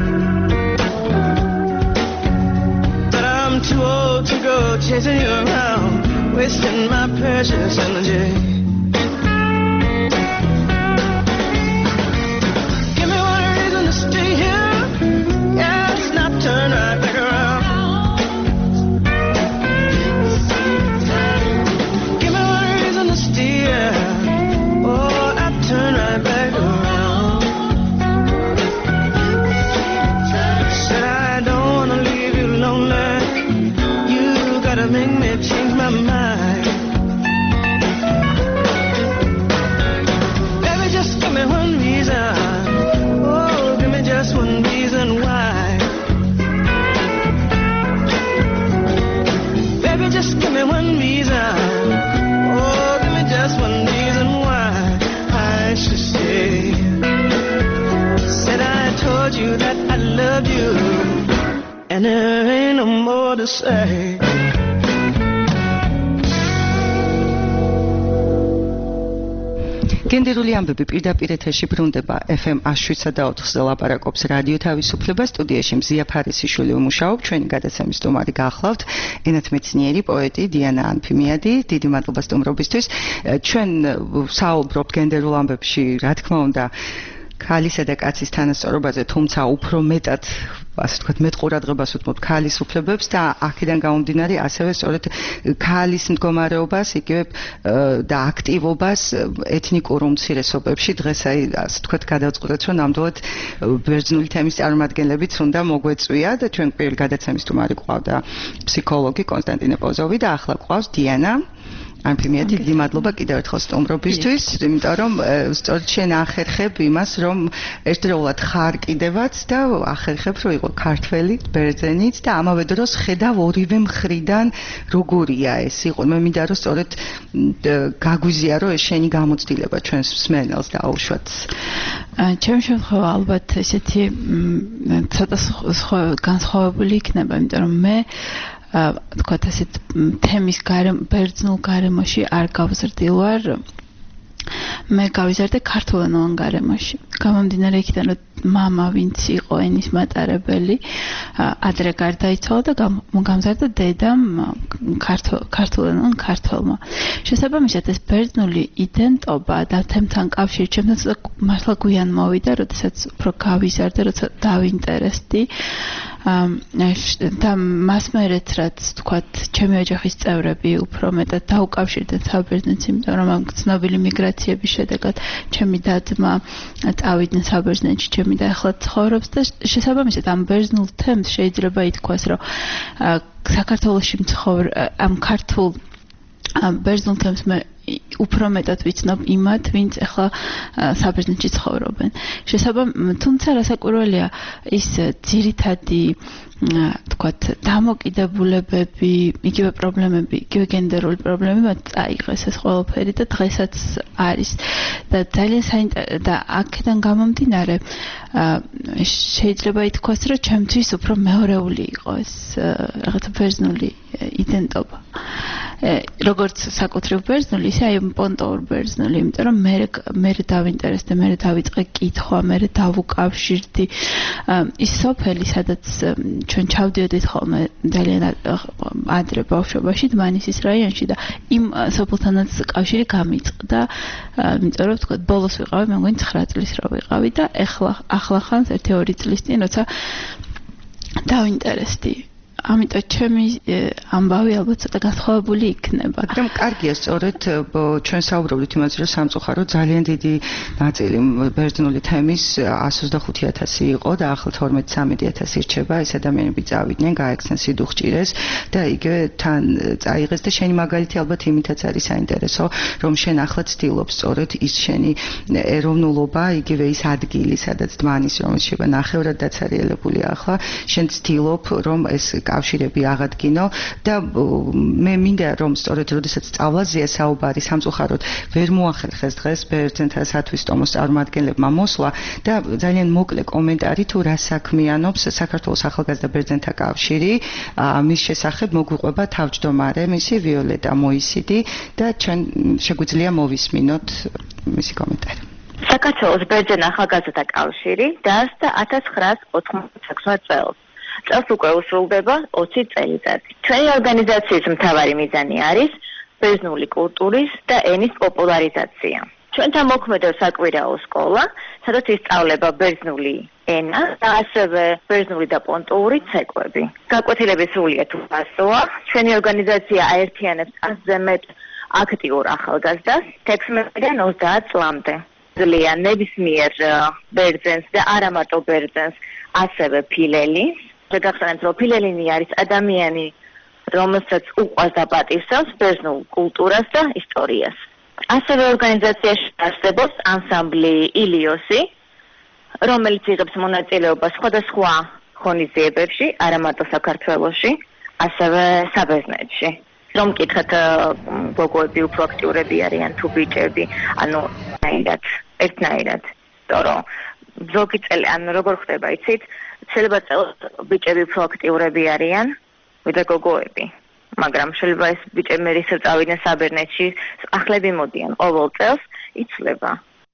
But I'm too old to go chasing you around, wasting my precious energy. Give me one reason to stay here, yes, not turn right back around. Give me one reason to steer, oh, I turn right back around. Said I don't wanna leave you lonely. You gotta make me change my mind. Baby, just give me one reason. Oh, give me just one reason why. Baby, just give me one reason. Oh, give me just one reason why I should stay. Said I told you that I loved you, and there ain't no more to say. გენდერული ამბები პირდაპირ ეთერში ბრუნდება ეფ ემ one oh seven და four-ზე ლაპარაკობს რადიო თავისუფლება. სტუდიაში მზია ფარისიშვილი ვმუშაობ. ჩვენი გადაცემის სტუმარი გახლავთ ენათმეცნიერი პოეტი დიანა ანფიმიადი. დიდი მადლობა სტუმრობისთვის. ჩვენ საუბრობთ გენდერულ ამბებში, რა თქმა უნდა, ქალისა და კაცის თანასწორობაზე, თუმცა უფრო მეტად ასე ვთქვათ, მეტ ყურადღებას უთმობთ ქალის უფლებებს და აქედან გამომდინარე ასევე სწორედ ქალის მდგომარეობას, იგივე და აქტივობას ეთნიკურ უმცირესობებში. დღეს აი ასე ვთქვათ, გადავწყვეტეთ, რომ ნამდვილად ბერძნული თემის წარმომადგენლებიც უნდა მოგვეწვია და ჩვენ პირველ გადაცემის სტუმარი ყავდა ფსიქოლოგი კონსტანტინე პოზოვი და ახლა ყავს დიანა ანფიმიადი. დიდი მადლობა კიდევ ერთხელ სტუმრობისთვის, იმიტომ რომ სწორედ შენ ახერხებ იმას, რომ ერთდროულად ხარ კიდევაც და ახერხებ, რომ იყო ქართველი, ბერძენიც და ამავე დროს ხედავ ორივე მხრიდან როგორია ეს იყო. მე მინდა რომ სწორედ გაგვიზია, რომ ეს შენი გამოცდილება ჩვენს მსმენელს დაუშვათ. ჩემ შემთხვევა ალბათ ესეთი ცოტა განსხვავებული იქნება, იმიტომ რომ მე თქვათ ასეთ თემის გარემო, ბერძნულ გარემოში არ გავზრდილ ვარ. მე გავიზარდე ქართულენოვან გარემოში. გამომდინარე იქიდან, რომ მამა ვინც იყო ენის მატარებელი, ადრე გარდაიცვალა და გამზარდა დედამ ქართულენოვან ქართველმა. შესაბამისად, ეს ბერძნული იდენტობა და თემთან კავშირი ჩემთან მართლა გვიან მოვიდა, როდესაც უფრო გავიზარდე, როცა დავინტერესდი. და მას მერეც რაც თქვათ, ჩემი ოჯახის წევრები უფრო მეტად დაუკავშირდნენ საბერძნეთს, იმიტომ რომ ამ ცნობილი მიგრაციების შედეგად ჩემი და-ძმა წავიდნენ საბერძნეთში, ჩემი და ახლა ცხოვრობს და შესაბამისად ამ ბერძნულ თემს შეიძლება ითქვას, რომ საქართველოში მცხოვრ ამ ქართულ ბერძნულ თემს მე უფრო მეტად ვიცნობ იმათ, ვინც ახლა საბერძნეთში ცხოვრობენ. შესაბამისად, თუმცა რასაკვირველია, ის ძირითადი თქვათ დამოკიდებულებები, იგივე პრობლემები, იგივე გენდერული პრობლემები მათ წაიღეს ეს ყველაფერი და დღესაც არის. და ძალიან საინტერესო და აქედან გამომდინარე შეიძლება ითქვას, რომ ჩემთვის უფრო მეორეული იყო ეს რაღაცა ბერძნული იდენტობა. როგორც საკუთრივ ბერძნული, ისე აი პონტოურ ბერძნული, იმიტომ რომ მე მე დავინტერესდე, მე დავიწყე კითხვა, მე დავუკავშირდი ის სოფელი, სადაც ჩვენ ჩავდიოდით ხოლმე ძალიან ადრე ბავშვობაში, დმანისის რაიონში და იმ სოფელთანაც კავშირი გამიწყდა, იმიტომ რომ თქვა ბოლოს ვიყავი, მე მგონი ცხრა წლის რო ვიყავი და ეხლა ახლა ხანს ერთი ორი წლის წინ, როცა დავინტერესდი. ამიტომ ჩემი ამბავი ალბათ ცოტა განსხვავებული იქნება. მაგრამ კარგია, სწორედ ჩვენ საუბრობთ იმაზე, რომ სამწუხაროდ ძალიან დიდი ნაწილი ბერძნული თემის εκατს ოცდახუთი ათასი იყო და ახლა თორმეტ ცამეტი ათასი რჩება, ეს ადამიანები წავიდნენ, გაექცნენ სიდუხჭირეს და იგივე თან წაიღეს და შენი მაგალითი ალბათ იმითაც არის საინტერესო, რომ შენ ახლა ცდილობ სწორედ ის შენი ეროვნულობა, იგივე ის ადგილი, სადაც დმანის რომელიც შეიძლება ნახევრად დაცარიელებული ახლა, შენ ცდილობ რომ ეს კავშირები აღადგინო და მე მინდა რომ სწორედ როდესაც სწავლაზეა საუბარი სამწუხაროდ ვერ მოახერხეს დღეს ბერძენთასათვის ტომოს წარმომადგენლებმა მოსვლა და ძალიან მოკლე კომენტარი თუ რა საქმიანობს საქართველოს ახალგაზრდა ბერძენთა კავშირი მის შესახებ მოგვიყვება თავმჯდომარე მისი ვიოლეტა მოისიდი და ჩვენ შეგვიძლია მოვისმინოთ მისი კომენტარი. საქართველოს ბერძენ ახალგაზრდა კავშირი დაარსდა ათას ცხრაას ოთხმოცდაექვსმეტ წელს. წელს უკვე უსრულდება ოცი წელიწადი. ჩვენი ორგანიზაციის მთავარი მიზანი არის ბერძნული კულტურის და ენის პოპულარიზაცია. ჩვენთან მოქმედებს საკვირაო სკოლა, სადაც ისწავლება ბერძნული ენა და ასევე ბერძნული და პონტოური ცეკვები. გაკვეთილების სრულიად უფასოა. ჩვენი ორგანიზაცია აერთიანებს ათზე მეტ აქტიურ ახალგაზრდას თექვსმეტიდან ოცდაათ წლამდე. ძლია ნებისმიერ ბერძენს და არა მარტო ბერძენს, ასევე ფილელის. შეგახსენებთ, რომ ფილელინი არის ადამიანი, რომელსაც უყვარს და პატივსავს ბერძნულ კულტურას და ისტორიას. ასევე ორგანიზაციაში არსებობს ანსამბლი ილიოსი, რომელიც იღებს მონაწილეობას სხვადასხვა ღონისძიებებში, არა მარტო საქართველოში, ასევე საბერძნეთში. რომ მკითხეთ, გოგოები უფრო აქტიურები არიან თუ ბიჭები, ანუ ერთნაირად, ერთნაირად. თორემ ზოგი წელი, ანუ როგორ ხდება, იცით? შეიძლება წელს ბიჭები უფრო აქტიურები არიან, ვიდრე გოგოები. მაგრამ შეიძლება ეს ბიჭები რისო წავიდნენ საბერძნეთში, ახლები მოდიან ყოველ წელს, იცვლება.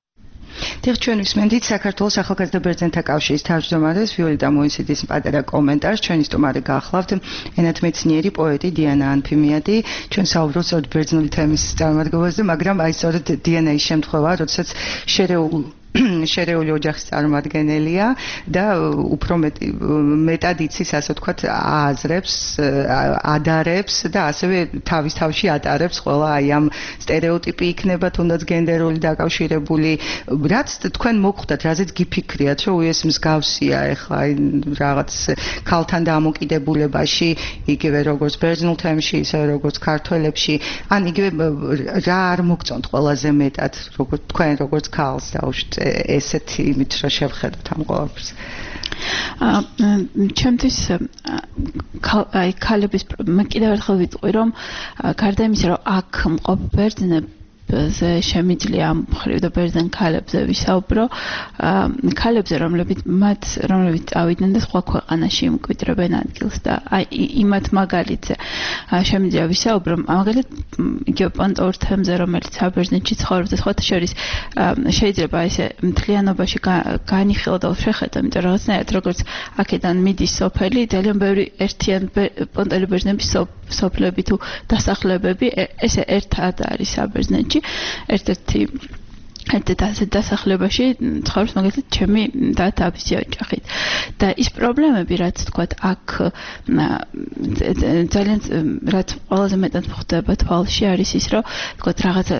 დიახ, ჩვენ ვისმენთ საქართველოს ახალგაზრდა ბერძენთა კავშირის თავმჯდომარეს ვიოლეტა მოისიდის პატარა კომენტარს. ჩვენი სტუმარი გახლავთ ენათმეცნიერი პოეტი დიანა ანფიმიადი. ჩვენ საუბრობთ ბერძნული თემის წარმომადგენლებზე, მაგრამ აი სწორედ დიანაის შემთხვევა, როდესაც შერეულ შერეული ოჯახის წარმომადგენელია და უფრო მეტად იცის, ასე ვთქვათ, აზრებს, ადარებს და ასევე თავის თავში ატარებს ყველა აი ამ სტერეოტიპი იქნება თუნდაც გენდერული დაკავშირებული. რაც თქვენ მოხვდათ, რაზეც გიფიქრიათ, რომ უეს მსგავსია ახლა აი რაღაც ქალთან დამოკიდებულებაში, იგივე როგორც ბერძნულ თემში, ისე როგორც ქართველებში, ან იგივე რა არ მოგწონთ ყველაზე მეტად, როგორც თქვენ როგორც ქალს დაუშვით ესეთი იმით რა შევხედოთ ამ ყველაფერს. ჩემთვის აი ქალების მე კიდევ ერთხელ ვიტყვი რომ გარდა იმისა რომ აქ მყოფ ბერძნები პრინციპზე შემიძლია ამ მხრივ და ბერძენ ქალებზე ვისაუბრო. ქალებზე, რომლებიც მათ რომლებიც წავიდნენ და სხვა ქვეყანაში იმკვიდრებენ ადგილს და აი იმათ მაგალითზე შემიძლია ვისაუბრო. მაგალითად იგივე პონტოურ თემზე, რომელიც საბერძნეთში ცხოვრობს და სხვათა შორის შეიძლება ესე მთლიანობაში განიხილო და შეხედო, იმიტომ რომ რაღაცნაირად როგორც აქედან მიდის სოფელი, ძალიან ბევრი ერთიან პონტელი ბერძნების სოფლები თუ დასახლებები ესე ერთად არის საბერძნეთში. ერთ-ერთი ერთ-ერთ ასეთ დასახლებაში ცხოვრობს მაგალითად ჩემი და თავისი ოჯახით. და ის პრობლემები, რაც თქვათ აქ ძალიან რაც ყველაზე მეტად ხდება თვალში არის ის, რომ თქვათ რაღაცა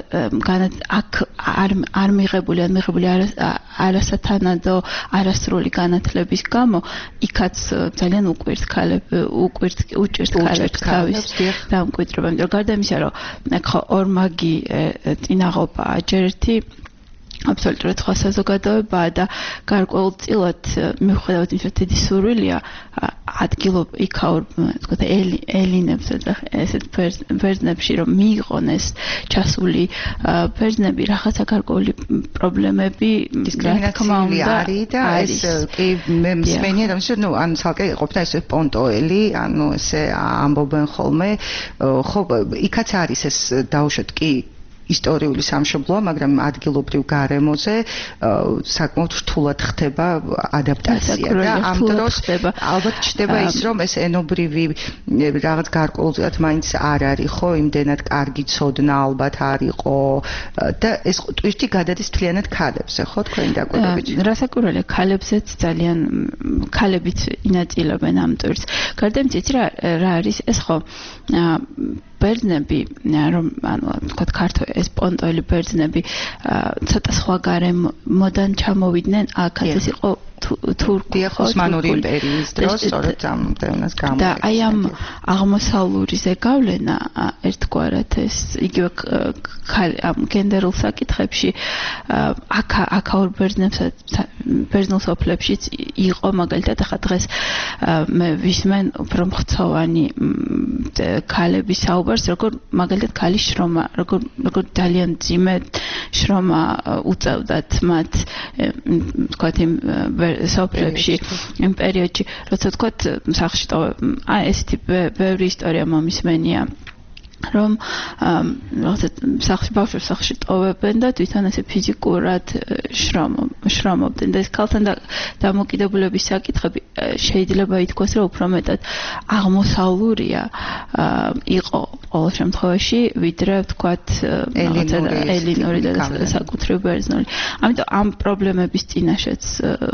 აქ არ არ მიღებული ან მიღებული არასათანადო არასრული განათლების გამო იქაც ძალიან უკვირთ ქალები უკვირთ უჭერთ ქალებს თავის დამკვიდრება. იმიტომ რომ გარდა იმისა, რომ ხო ორმაგი წინაღობაა, ჯერ ერთი აბსოლუტურად სხვა საზოგადოებაა და გარკვეულწილად მიუხედავად იმისა, რომ დიდი სურვილია ადგილობ იქაურ თქვა ელინებს და ესეთ ბერძნებში რომ მიიღონ ეს ჩასული ბერძნები რაღაცა გარკვეული პრობლემები დისკრიმინაციული არის და ეს კი მე მსმენია რომ ისე ნუ ან ცალკე ყოფნა ეს პონტოელი ანუ ესე ამბობენ ხოლმე ხო იქაც არის ეს დაუშვათ კი ისტორიული სამშობლოა, მაგრამ ადგილობრივ გარემოზე საკმაოდ რთულად ხდება ადაპტაცია და ამ დროს ალბათ ჩნდება ის, რომ ეს ენობრივი რაღაც გარკვეულწილად მაინც არ არის ხო, იმდენად კარგი ცოდნა ალბათ არ იყო და ეს ტვირთი გადადის მთლიანად ქალებზე, ხო, თქვენი დაკვირვებით. რასაკვირველია, ქალებზეც ძალიან ქალებიც ინაწილებენ ამ ტვირთს. გარდა იმისა, რა არის ეს ხო ბერძნები, რომ ანუ თქვა ქართო ეს პონტოელი ბერძნები ცოტა სხვა გარემოდან ჩამოვიდნენ, აქაც ეს იყო თურქი ოსმანური იმპერიის დროს, სწორედ ამ დევნას გამო. და აი ამ აღმოსავლური ზეგავლენა ერთგვარად ეს იგივე ამ გენდერულ საკითხებში აქ აქაურ ბერძნებსაც ბერძნულ სოფლებშიც იყო მაგალითად ახლა დღეს მე ვისმენ უფრო მხცოვანი ქალების საუბარს, როგორ მაგალითად ქალის შრომა, როგორ როგორ ძალიან ძიმე შრომა უწევდათ მათ თქვათ იმ სოფლებში იმ პერიოდში, როცა თქვათ სახლში აი ესეთი ბევრი ისტორია მომისმენია რომ რაღაცა სახლში ბავშვებს სახლში ტოვებენ და თვითონ ესე ფიზიკურად შრომობდნენ და ეს ქალთან დამოკიდებულების საკითხები შეიძლება ითქვას, რომ უფრო მეტად აღმოსავლურია იყო ყოველ შემთხვევაში, ვიდრე ვთქვათ ელინური და საკუთრივ ბერძნული. ამიტომ ამ პრობლემების წინაშეც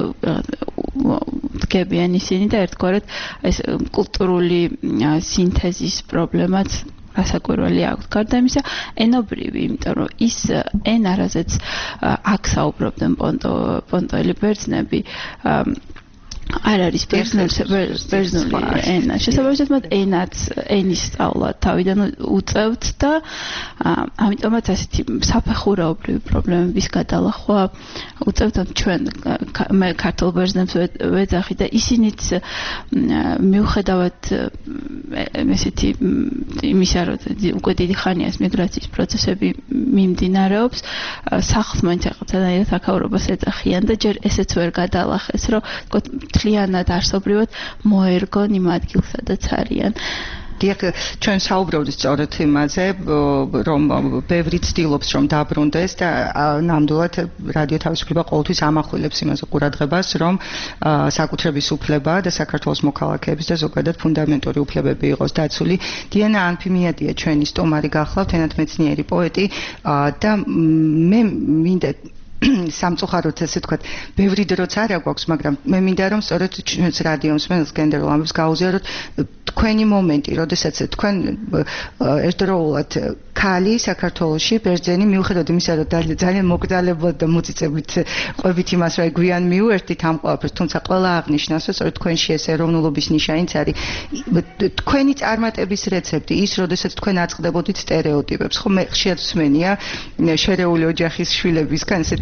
დგებიან ისინი და ერთგვარად ეს კულტურული სინთეზის პრობლემაც რასაკვირველი აქვს. გარდა იმისა, ენობრივი, იმიტომ რომ ის ენა, რაზეც აქ საუბრობდნენ პონტოელი ბერძნები, არ არის ბერძნული ენა. შესაბამისად, მათ ენაც ენის სწავლა თავიდან უწევთ და ამიტომაც ასეთი საფეხურაობრივი პრობლემების გადალახვა უწევთ ჩვენ მე ქართულ ბერძნებს ვეძახი და ისინიც მიუხედავად ესეთი იმისა, რომ უკვე დიდი ხანია ეს მიგრაციის პროცესები მიმდინარეობს, სახლს მაინც რაღაცნაირად აქაურობას ეძახიან და ჯერ ესეც ვერ გადალახეს, რომ თქო მთლიანად არსობრივად მოერგონ იმ ადგილს, სადაც არიან. დიახ, ჩვენ საუბრობთ სწორედ იმაზე, რომ ბევრი ცდილობს, რომ დაბრუნდეს და ნამდვილად რადიო თავისუფლება ყოველთვის ამახვილებს იმაზე ყურადღებას, რომ საკუთრების უფლება და საქართველოს მოქალაქეების და ზოგადად ფუნდამენტური უფლებები იყოს დაცული. დიანა ანფიმიადია ჩვენი სტუმარი გახლავთ, ენათმეცნიერი პოეტი და მე მინდა სამწუხაროდ ესე თქვა, ბევრი დროც არ აქვს, მაგრამ მე მინდა რომ სწორედ ჩვენს რადიო მსმენელს გენდერულ ამბებს გაუზიაროთ თქვენი მომენტი, როდესაც თქვენ ერთდროულად ქალი საქართველოში ბერძენი მიუხედავად იმისა, რომ ძალიან მოკრძალებულად და მოწიწებით ყვებით იმას, რომ გვიან მიუერთდით ამ ყველაფერს, თუმცა ყველა აღნიშნავს, რომ სწორედ თქვენში ეს ეროვნულობის ნიშანიც არის. თქვენი წარმატების რეცეპტი ის, როდესაც თქვენ აწყდებოდით სტერეოტიპებს, ხო მე ხშირად ვსმენია შერეული ოჯახის შვილებისგან ესეთი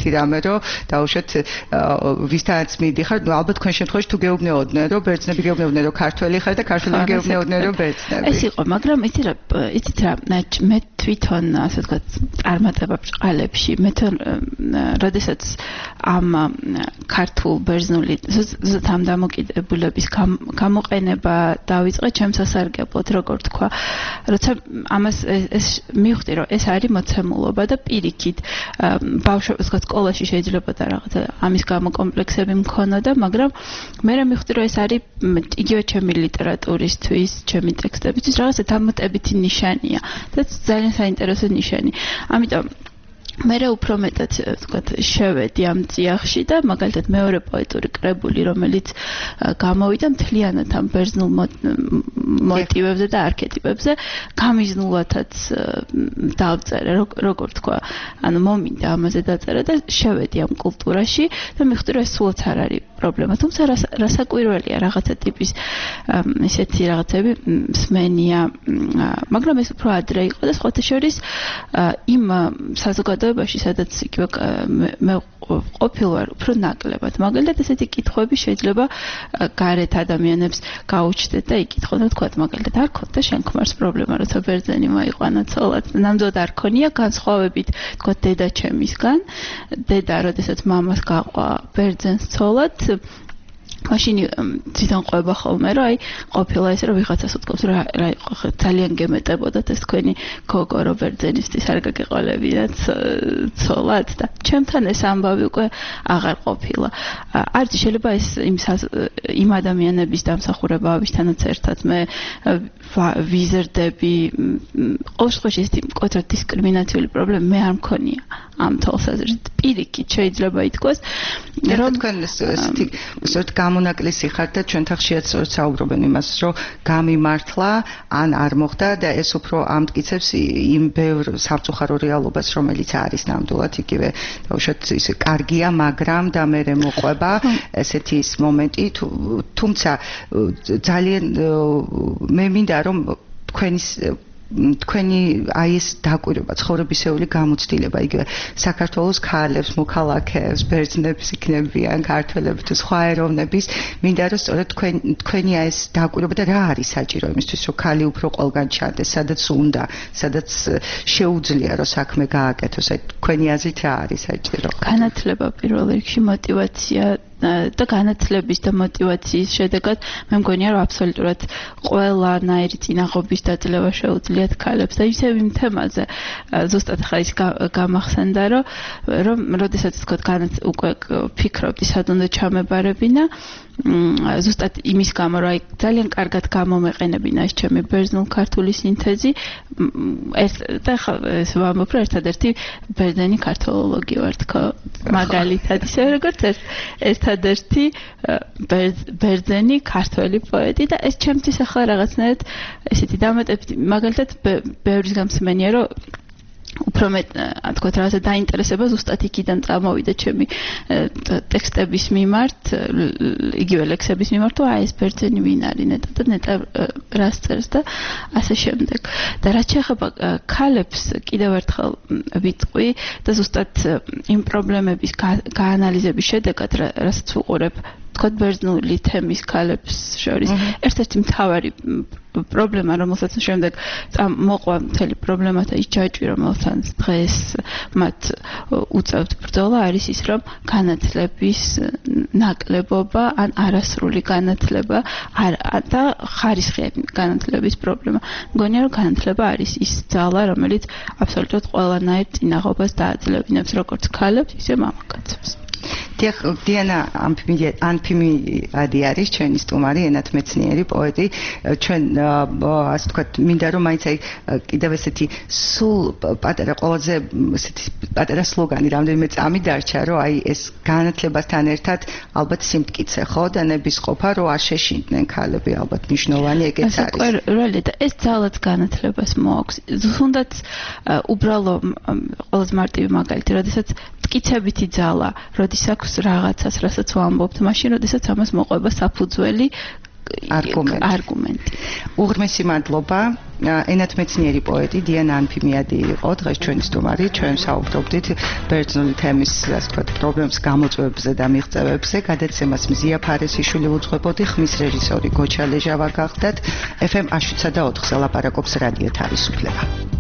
ერთი რამე რომ დაუშვათ ვისთანაც მიდიხარ, ნუ ალბათ თქვენ შემთხვევაში თუ გეუბნეოდნენ რომ ბერძნები გეუბნეოდნენ რომ ქართველი ხარ და ქართველები გეუბნეოდნენ რომ ბერძნები. ეს იყო, მაგრამ იცი რა, იცით რა, მე თვითონ ასე ვთქვათ, წარმატება ბრწყალებში, მე თვითონ როდესაც ამ ქართულ ბერძნული ზუსტ ამ დამოკიდებულების გამოყენება დავიწყე ჩემს სასარგებლოდ, როგორ თქვა, როცა ამას ეს მივხვდი რომ ეს არის მოცემულობა და პირიქით ბავშვებს ვთქვათ სკოლაში შეიძლება და რაღაცა ამის გამო კომპლექსები მქონოდა, მაგრამ მე რა მივხვდი რომ ეს არის იგივე ჩემი ლიტერატურისთვის, ჩემი ტექსტებისთვის რაღაცა დამატებითი ნიშანია და ძალიან საინტერესო ნიშანი. ამიტომ მე რა უფრო მეტად ვთქვათ შევედი ამ წიაღში და მაგალითად მეორე პოეტური კრებული რომელიც გამოვიდა მთლიანად ამ ბერძნულ მოტივებზე და არქეტიპებზე გამიზნულათაც დავწერე როგორ თქვა ანუ მომინდა ამაზე დაწერა და შევედი ამ კულტურაში და მივხვდი რომ ეს სულაც არ არის პრობლემა თუმცა რასაკვირველია რაღაცა ტიპის ესეთი რაღაცები მსმენია მაგრამ ეს უფრო ადრე იყო და სხვათა შორის იმ საზოგადოებაში სადაც იგივე მე ყოფილვარ უფრო ნაკლებად მაგალითად ესეთი კითხვები შეიძლება გარეთ ადამიანებს გაუჩნდეთ და იკითხოთ და თქვათ მაგალითად არ ქონდა შენ ქმარს პრობლემა როცა ბერძენი მოიყვანა ცოლად ნამდვილად არ ქონია განსხვავებით თქვათ დედა ჩემისგან დედა როდესაც მამას გაყვა ბერძენს ცოლად მაშინ თვითონ ყვება ხოლმე რომ აი ყოფილა ესე რომ ვიღაცას უთქვამს რა რა იყო ძალიან გემეტებოდათ ეს თქვენი გოგო რო ბერძენისთვის არ გაგეყოლებინათ ცოლად და ჩემთან ეს ამბავი უკვე აღარ ყოფილა არც შეიძლება ეს იმ იმ ადამიანების დამსახურებავისთანაც ერთად მე ვიზერდები ყოველ შემთხვევაში ეს მკვეთრად დისკრიმინაციული პრობლემა მე არ მქონია ამ თვალსაზრისით პირიქით შეიძლება ითქვას რომ თქვენ ესეთი ისეთ გამონაკლისი ხართ და ჩვენთან ხშირად სწორედ საუბრობენ იმას რომ გამიმართლა ან არ მოხდა და ეს უფრო ამტკიცებს იმ ბევრ სამწუხარო რეალობას რომელიც არის ნამდვილად იგივე დაუშვათ ისე კარგია მაგრამ და მე მოყვება ესეთი ის მომენტი თუმცა ძალიან მე მინდა რომ თქვენის თქვენი აი ეს დაკვირვება ცხოვრებისეული გამოცდილება იგივე საქართველოს ქალებს, მოქალაქეებს, ბერძნებს იქნებიან, ქართველებს თუ სხვა ეროვნების მინდა რომ სწორედ თქვენ თქვენი აი ეს დაკვირვება და რა არის საჭირო იმისთვის რომ ქალი უფრო ყველგან ჩანდეს, სადაც უნდა, სადაც შეუძლია რომ საქმე გააკეთოს. აი თქვენი აზრით რა არის საჭირო? განათლება პირველ რიგში მოტივაცია და განათლების და მოტივაციის შედეგად მე მგონია რომ აბსოლუტურად ყველანაირი წინაღობის დაძლევა შეუძლიათ ქალებს და ისევ იმ თემაზე ზუსტად ხა ის გამახსენდა რომ რომ როდესაც თქო უკვე ფიქრობდი სად უნდა ჩამებარებინა ზუსტად იმის გამო რომ აი ძალიან კარგად გამომეყენებინა ეს ჩემი ბერძნულ-ქართული სინთეზი ერთ და ხა ეს ვამბობ რომ ერთადერთი ბერძენი ქართოლოლოგი ვარ თქო მაგალითად ისე როგორც ეს ერთადერთი ბერძენი ქართველი პოეტი და ეს ჩემთვის ახლა რაღაცნაირად ესეთი დამატებითი მაგალითად ბევრის გამსმენია რომ უფრო მეტ თქო რაღაცა დაინტერესება ზუსტად იქიდან წამოვიდა ჩემი ტექსტების მიმართ იგივე ლექსების მიმართ თუ აი ეს ბერძენი ვინ არის ნეტა და ნეტა რას წერს და ასე შემდეგ და რაც შეეხება ქალებს კიდევ ერთხელ ვიტყვი და ზუსტად იმ პრობლემების გაანალიზების შედეგად რასაც ვუყურებ თქო ბერძნული თემის ქალებს შორის ერთ-ერთი მთავარი პრობლემა რომელსაც შემდეგ მოყვა მთელი პრობლემა და ის ჯაჭვი რომელსაც დღეს მათ უწევთ ბრძოლა არის ის რომ განათლების ნაკლებობა ან არასრული განათლება და ხარისხიანი განათლების პრობლემა. მგონია რომ განათლება არის ის ძალა რომელიც აბსოლუტურად ყველანაირ წინაღობას დააძლევინებს როგორც ქალებს ისე მამაკაცებს. დიახ, დიანა ანფიმიადი არის ჩვენი სტუმარი, ენათ მეცნიერი პოეტი. ჩვენ ასე ვთქვათ, მინდა რომ მაინც აი კიდევ ესეთი სულ პატარა ყველაზე ესეთი პატარა სლოგანი რამდენიმე წამი დარჩა, რომ აი ეს განათლებასთან ერთად ალბათ სიმტკიცე ხო და ნებისყოფა, რომ არ შეშინდნენ ქალები, ალბათ მნიშვნელოვანი ეგეც არის. ყველა და ეს ძალაც განათლებას მოაქვს. თუნდაც უბრალო ყველაზე მარტივი მაგალითი, როდესაც მტკიცებითი ძალა, როდის აქვს რაღაცას, რასაც ვამბობთ, მაშინ როდესაც ამას მოყვება საფუძველი არგუმენტი. არგუმენტი. უღრმესი მადლობა. ენათმეცნიერი პოეტი დიანა ანფიმიადი იყო დღეს ჩვენი სტუმარი. ჩვენ საუბრობდით ბერძნული თემის, ასე ვთქვათ, პრობლემის გამოწვევებზე და მიღწევებზე. გადაცემას მზია ფარესიშვილი უძღვებოდი, ხმის რეჟისორი გოჩა ლეჟავა გახდათ. ეფ ემ აშუცა და ოთხზე ლაპარაკობს რადიო თავისუფლება.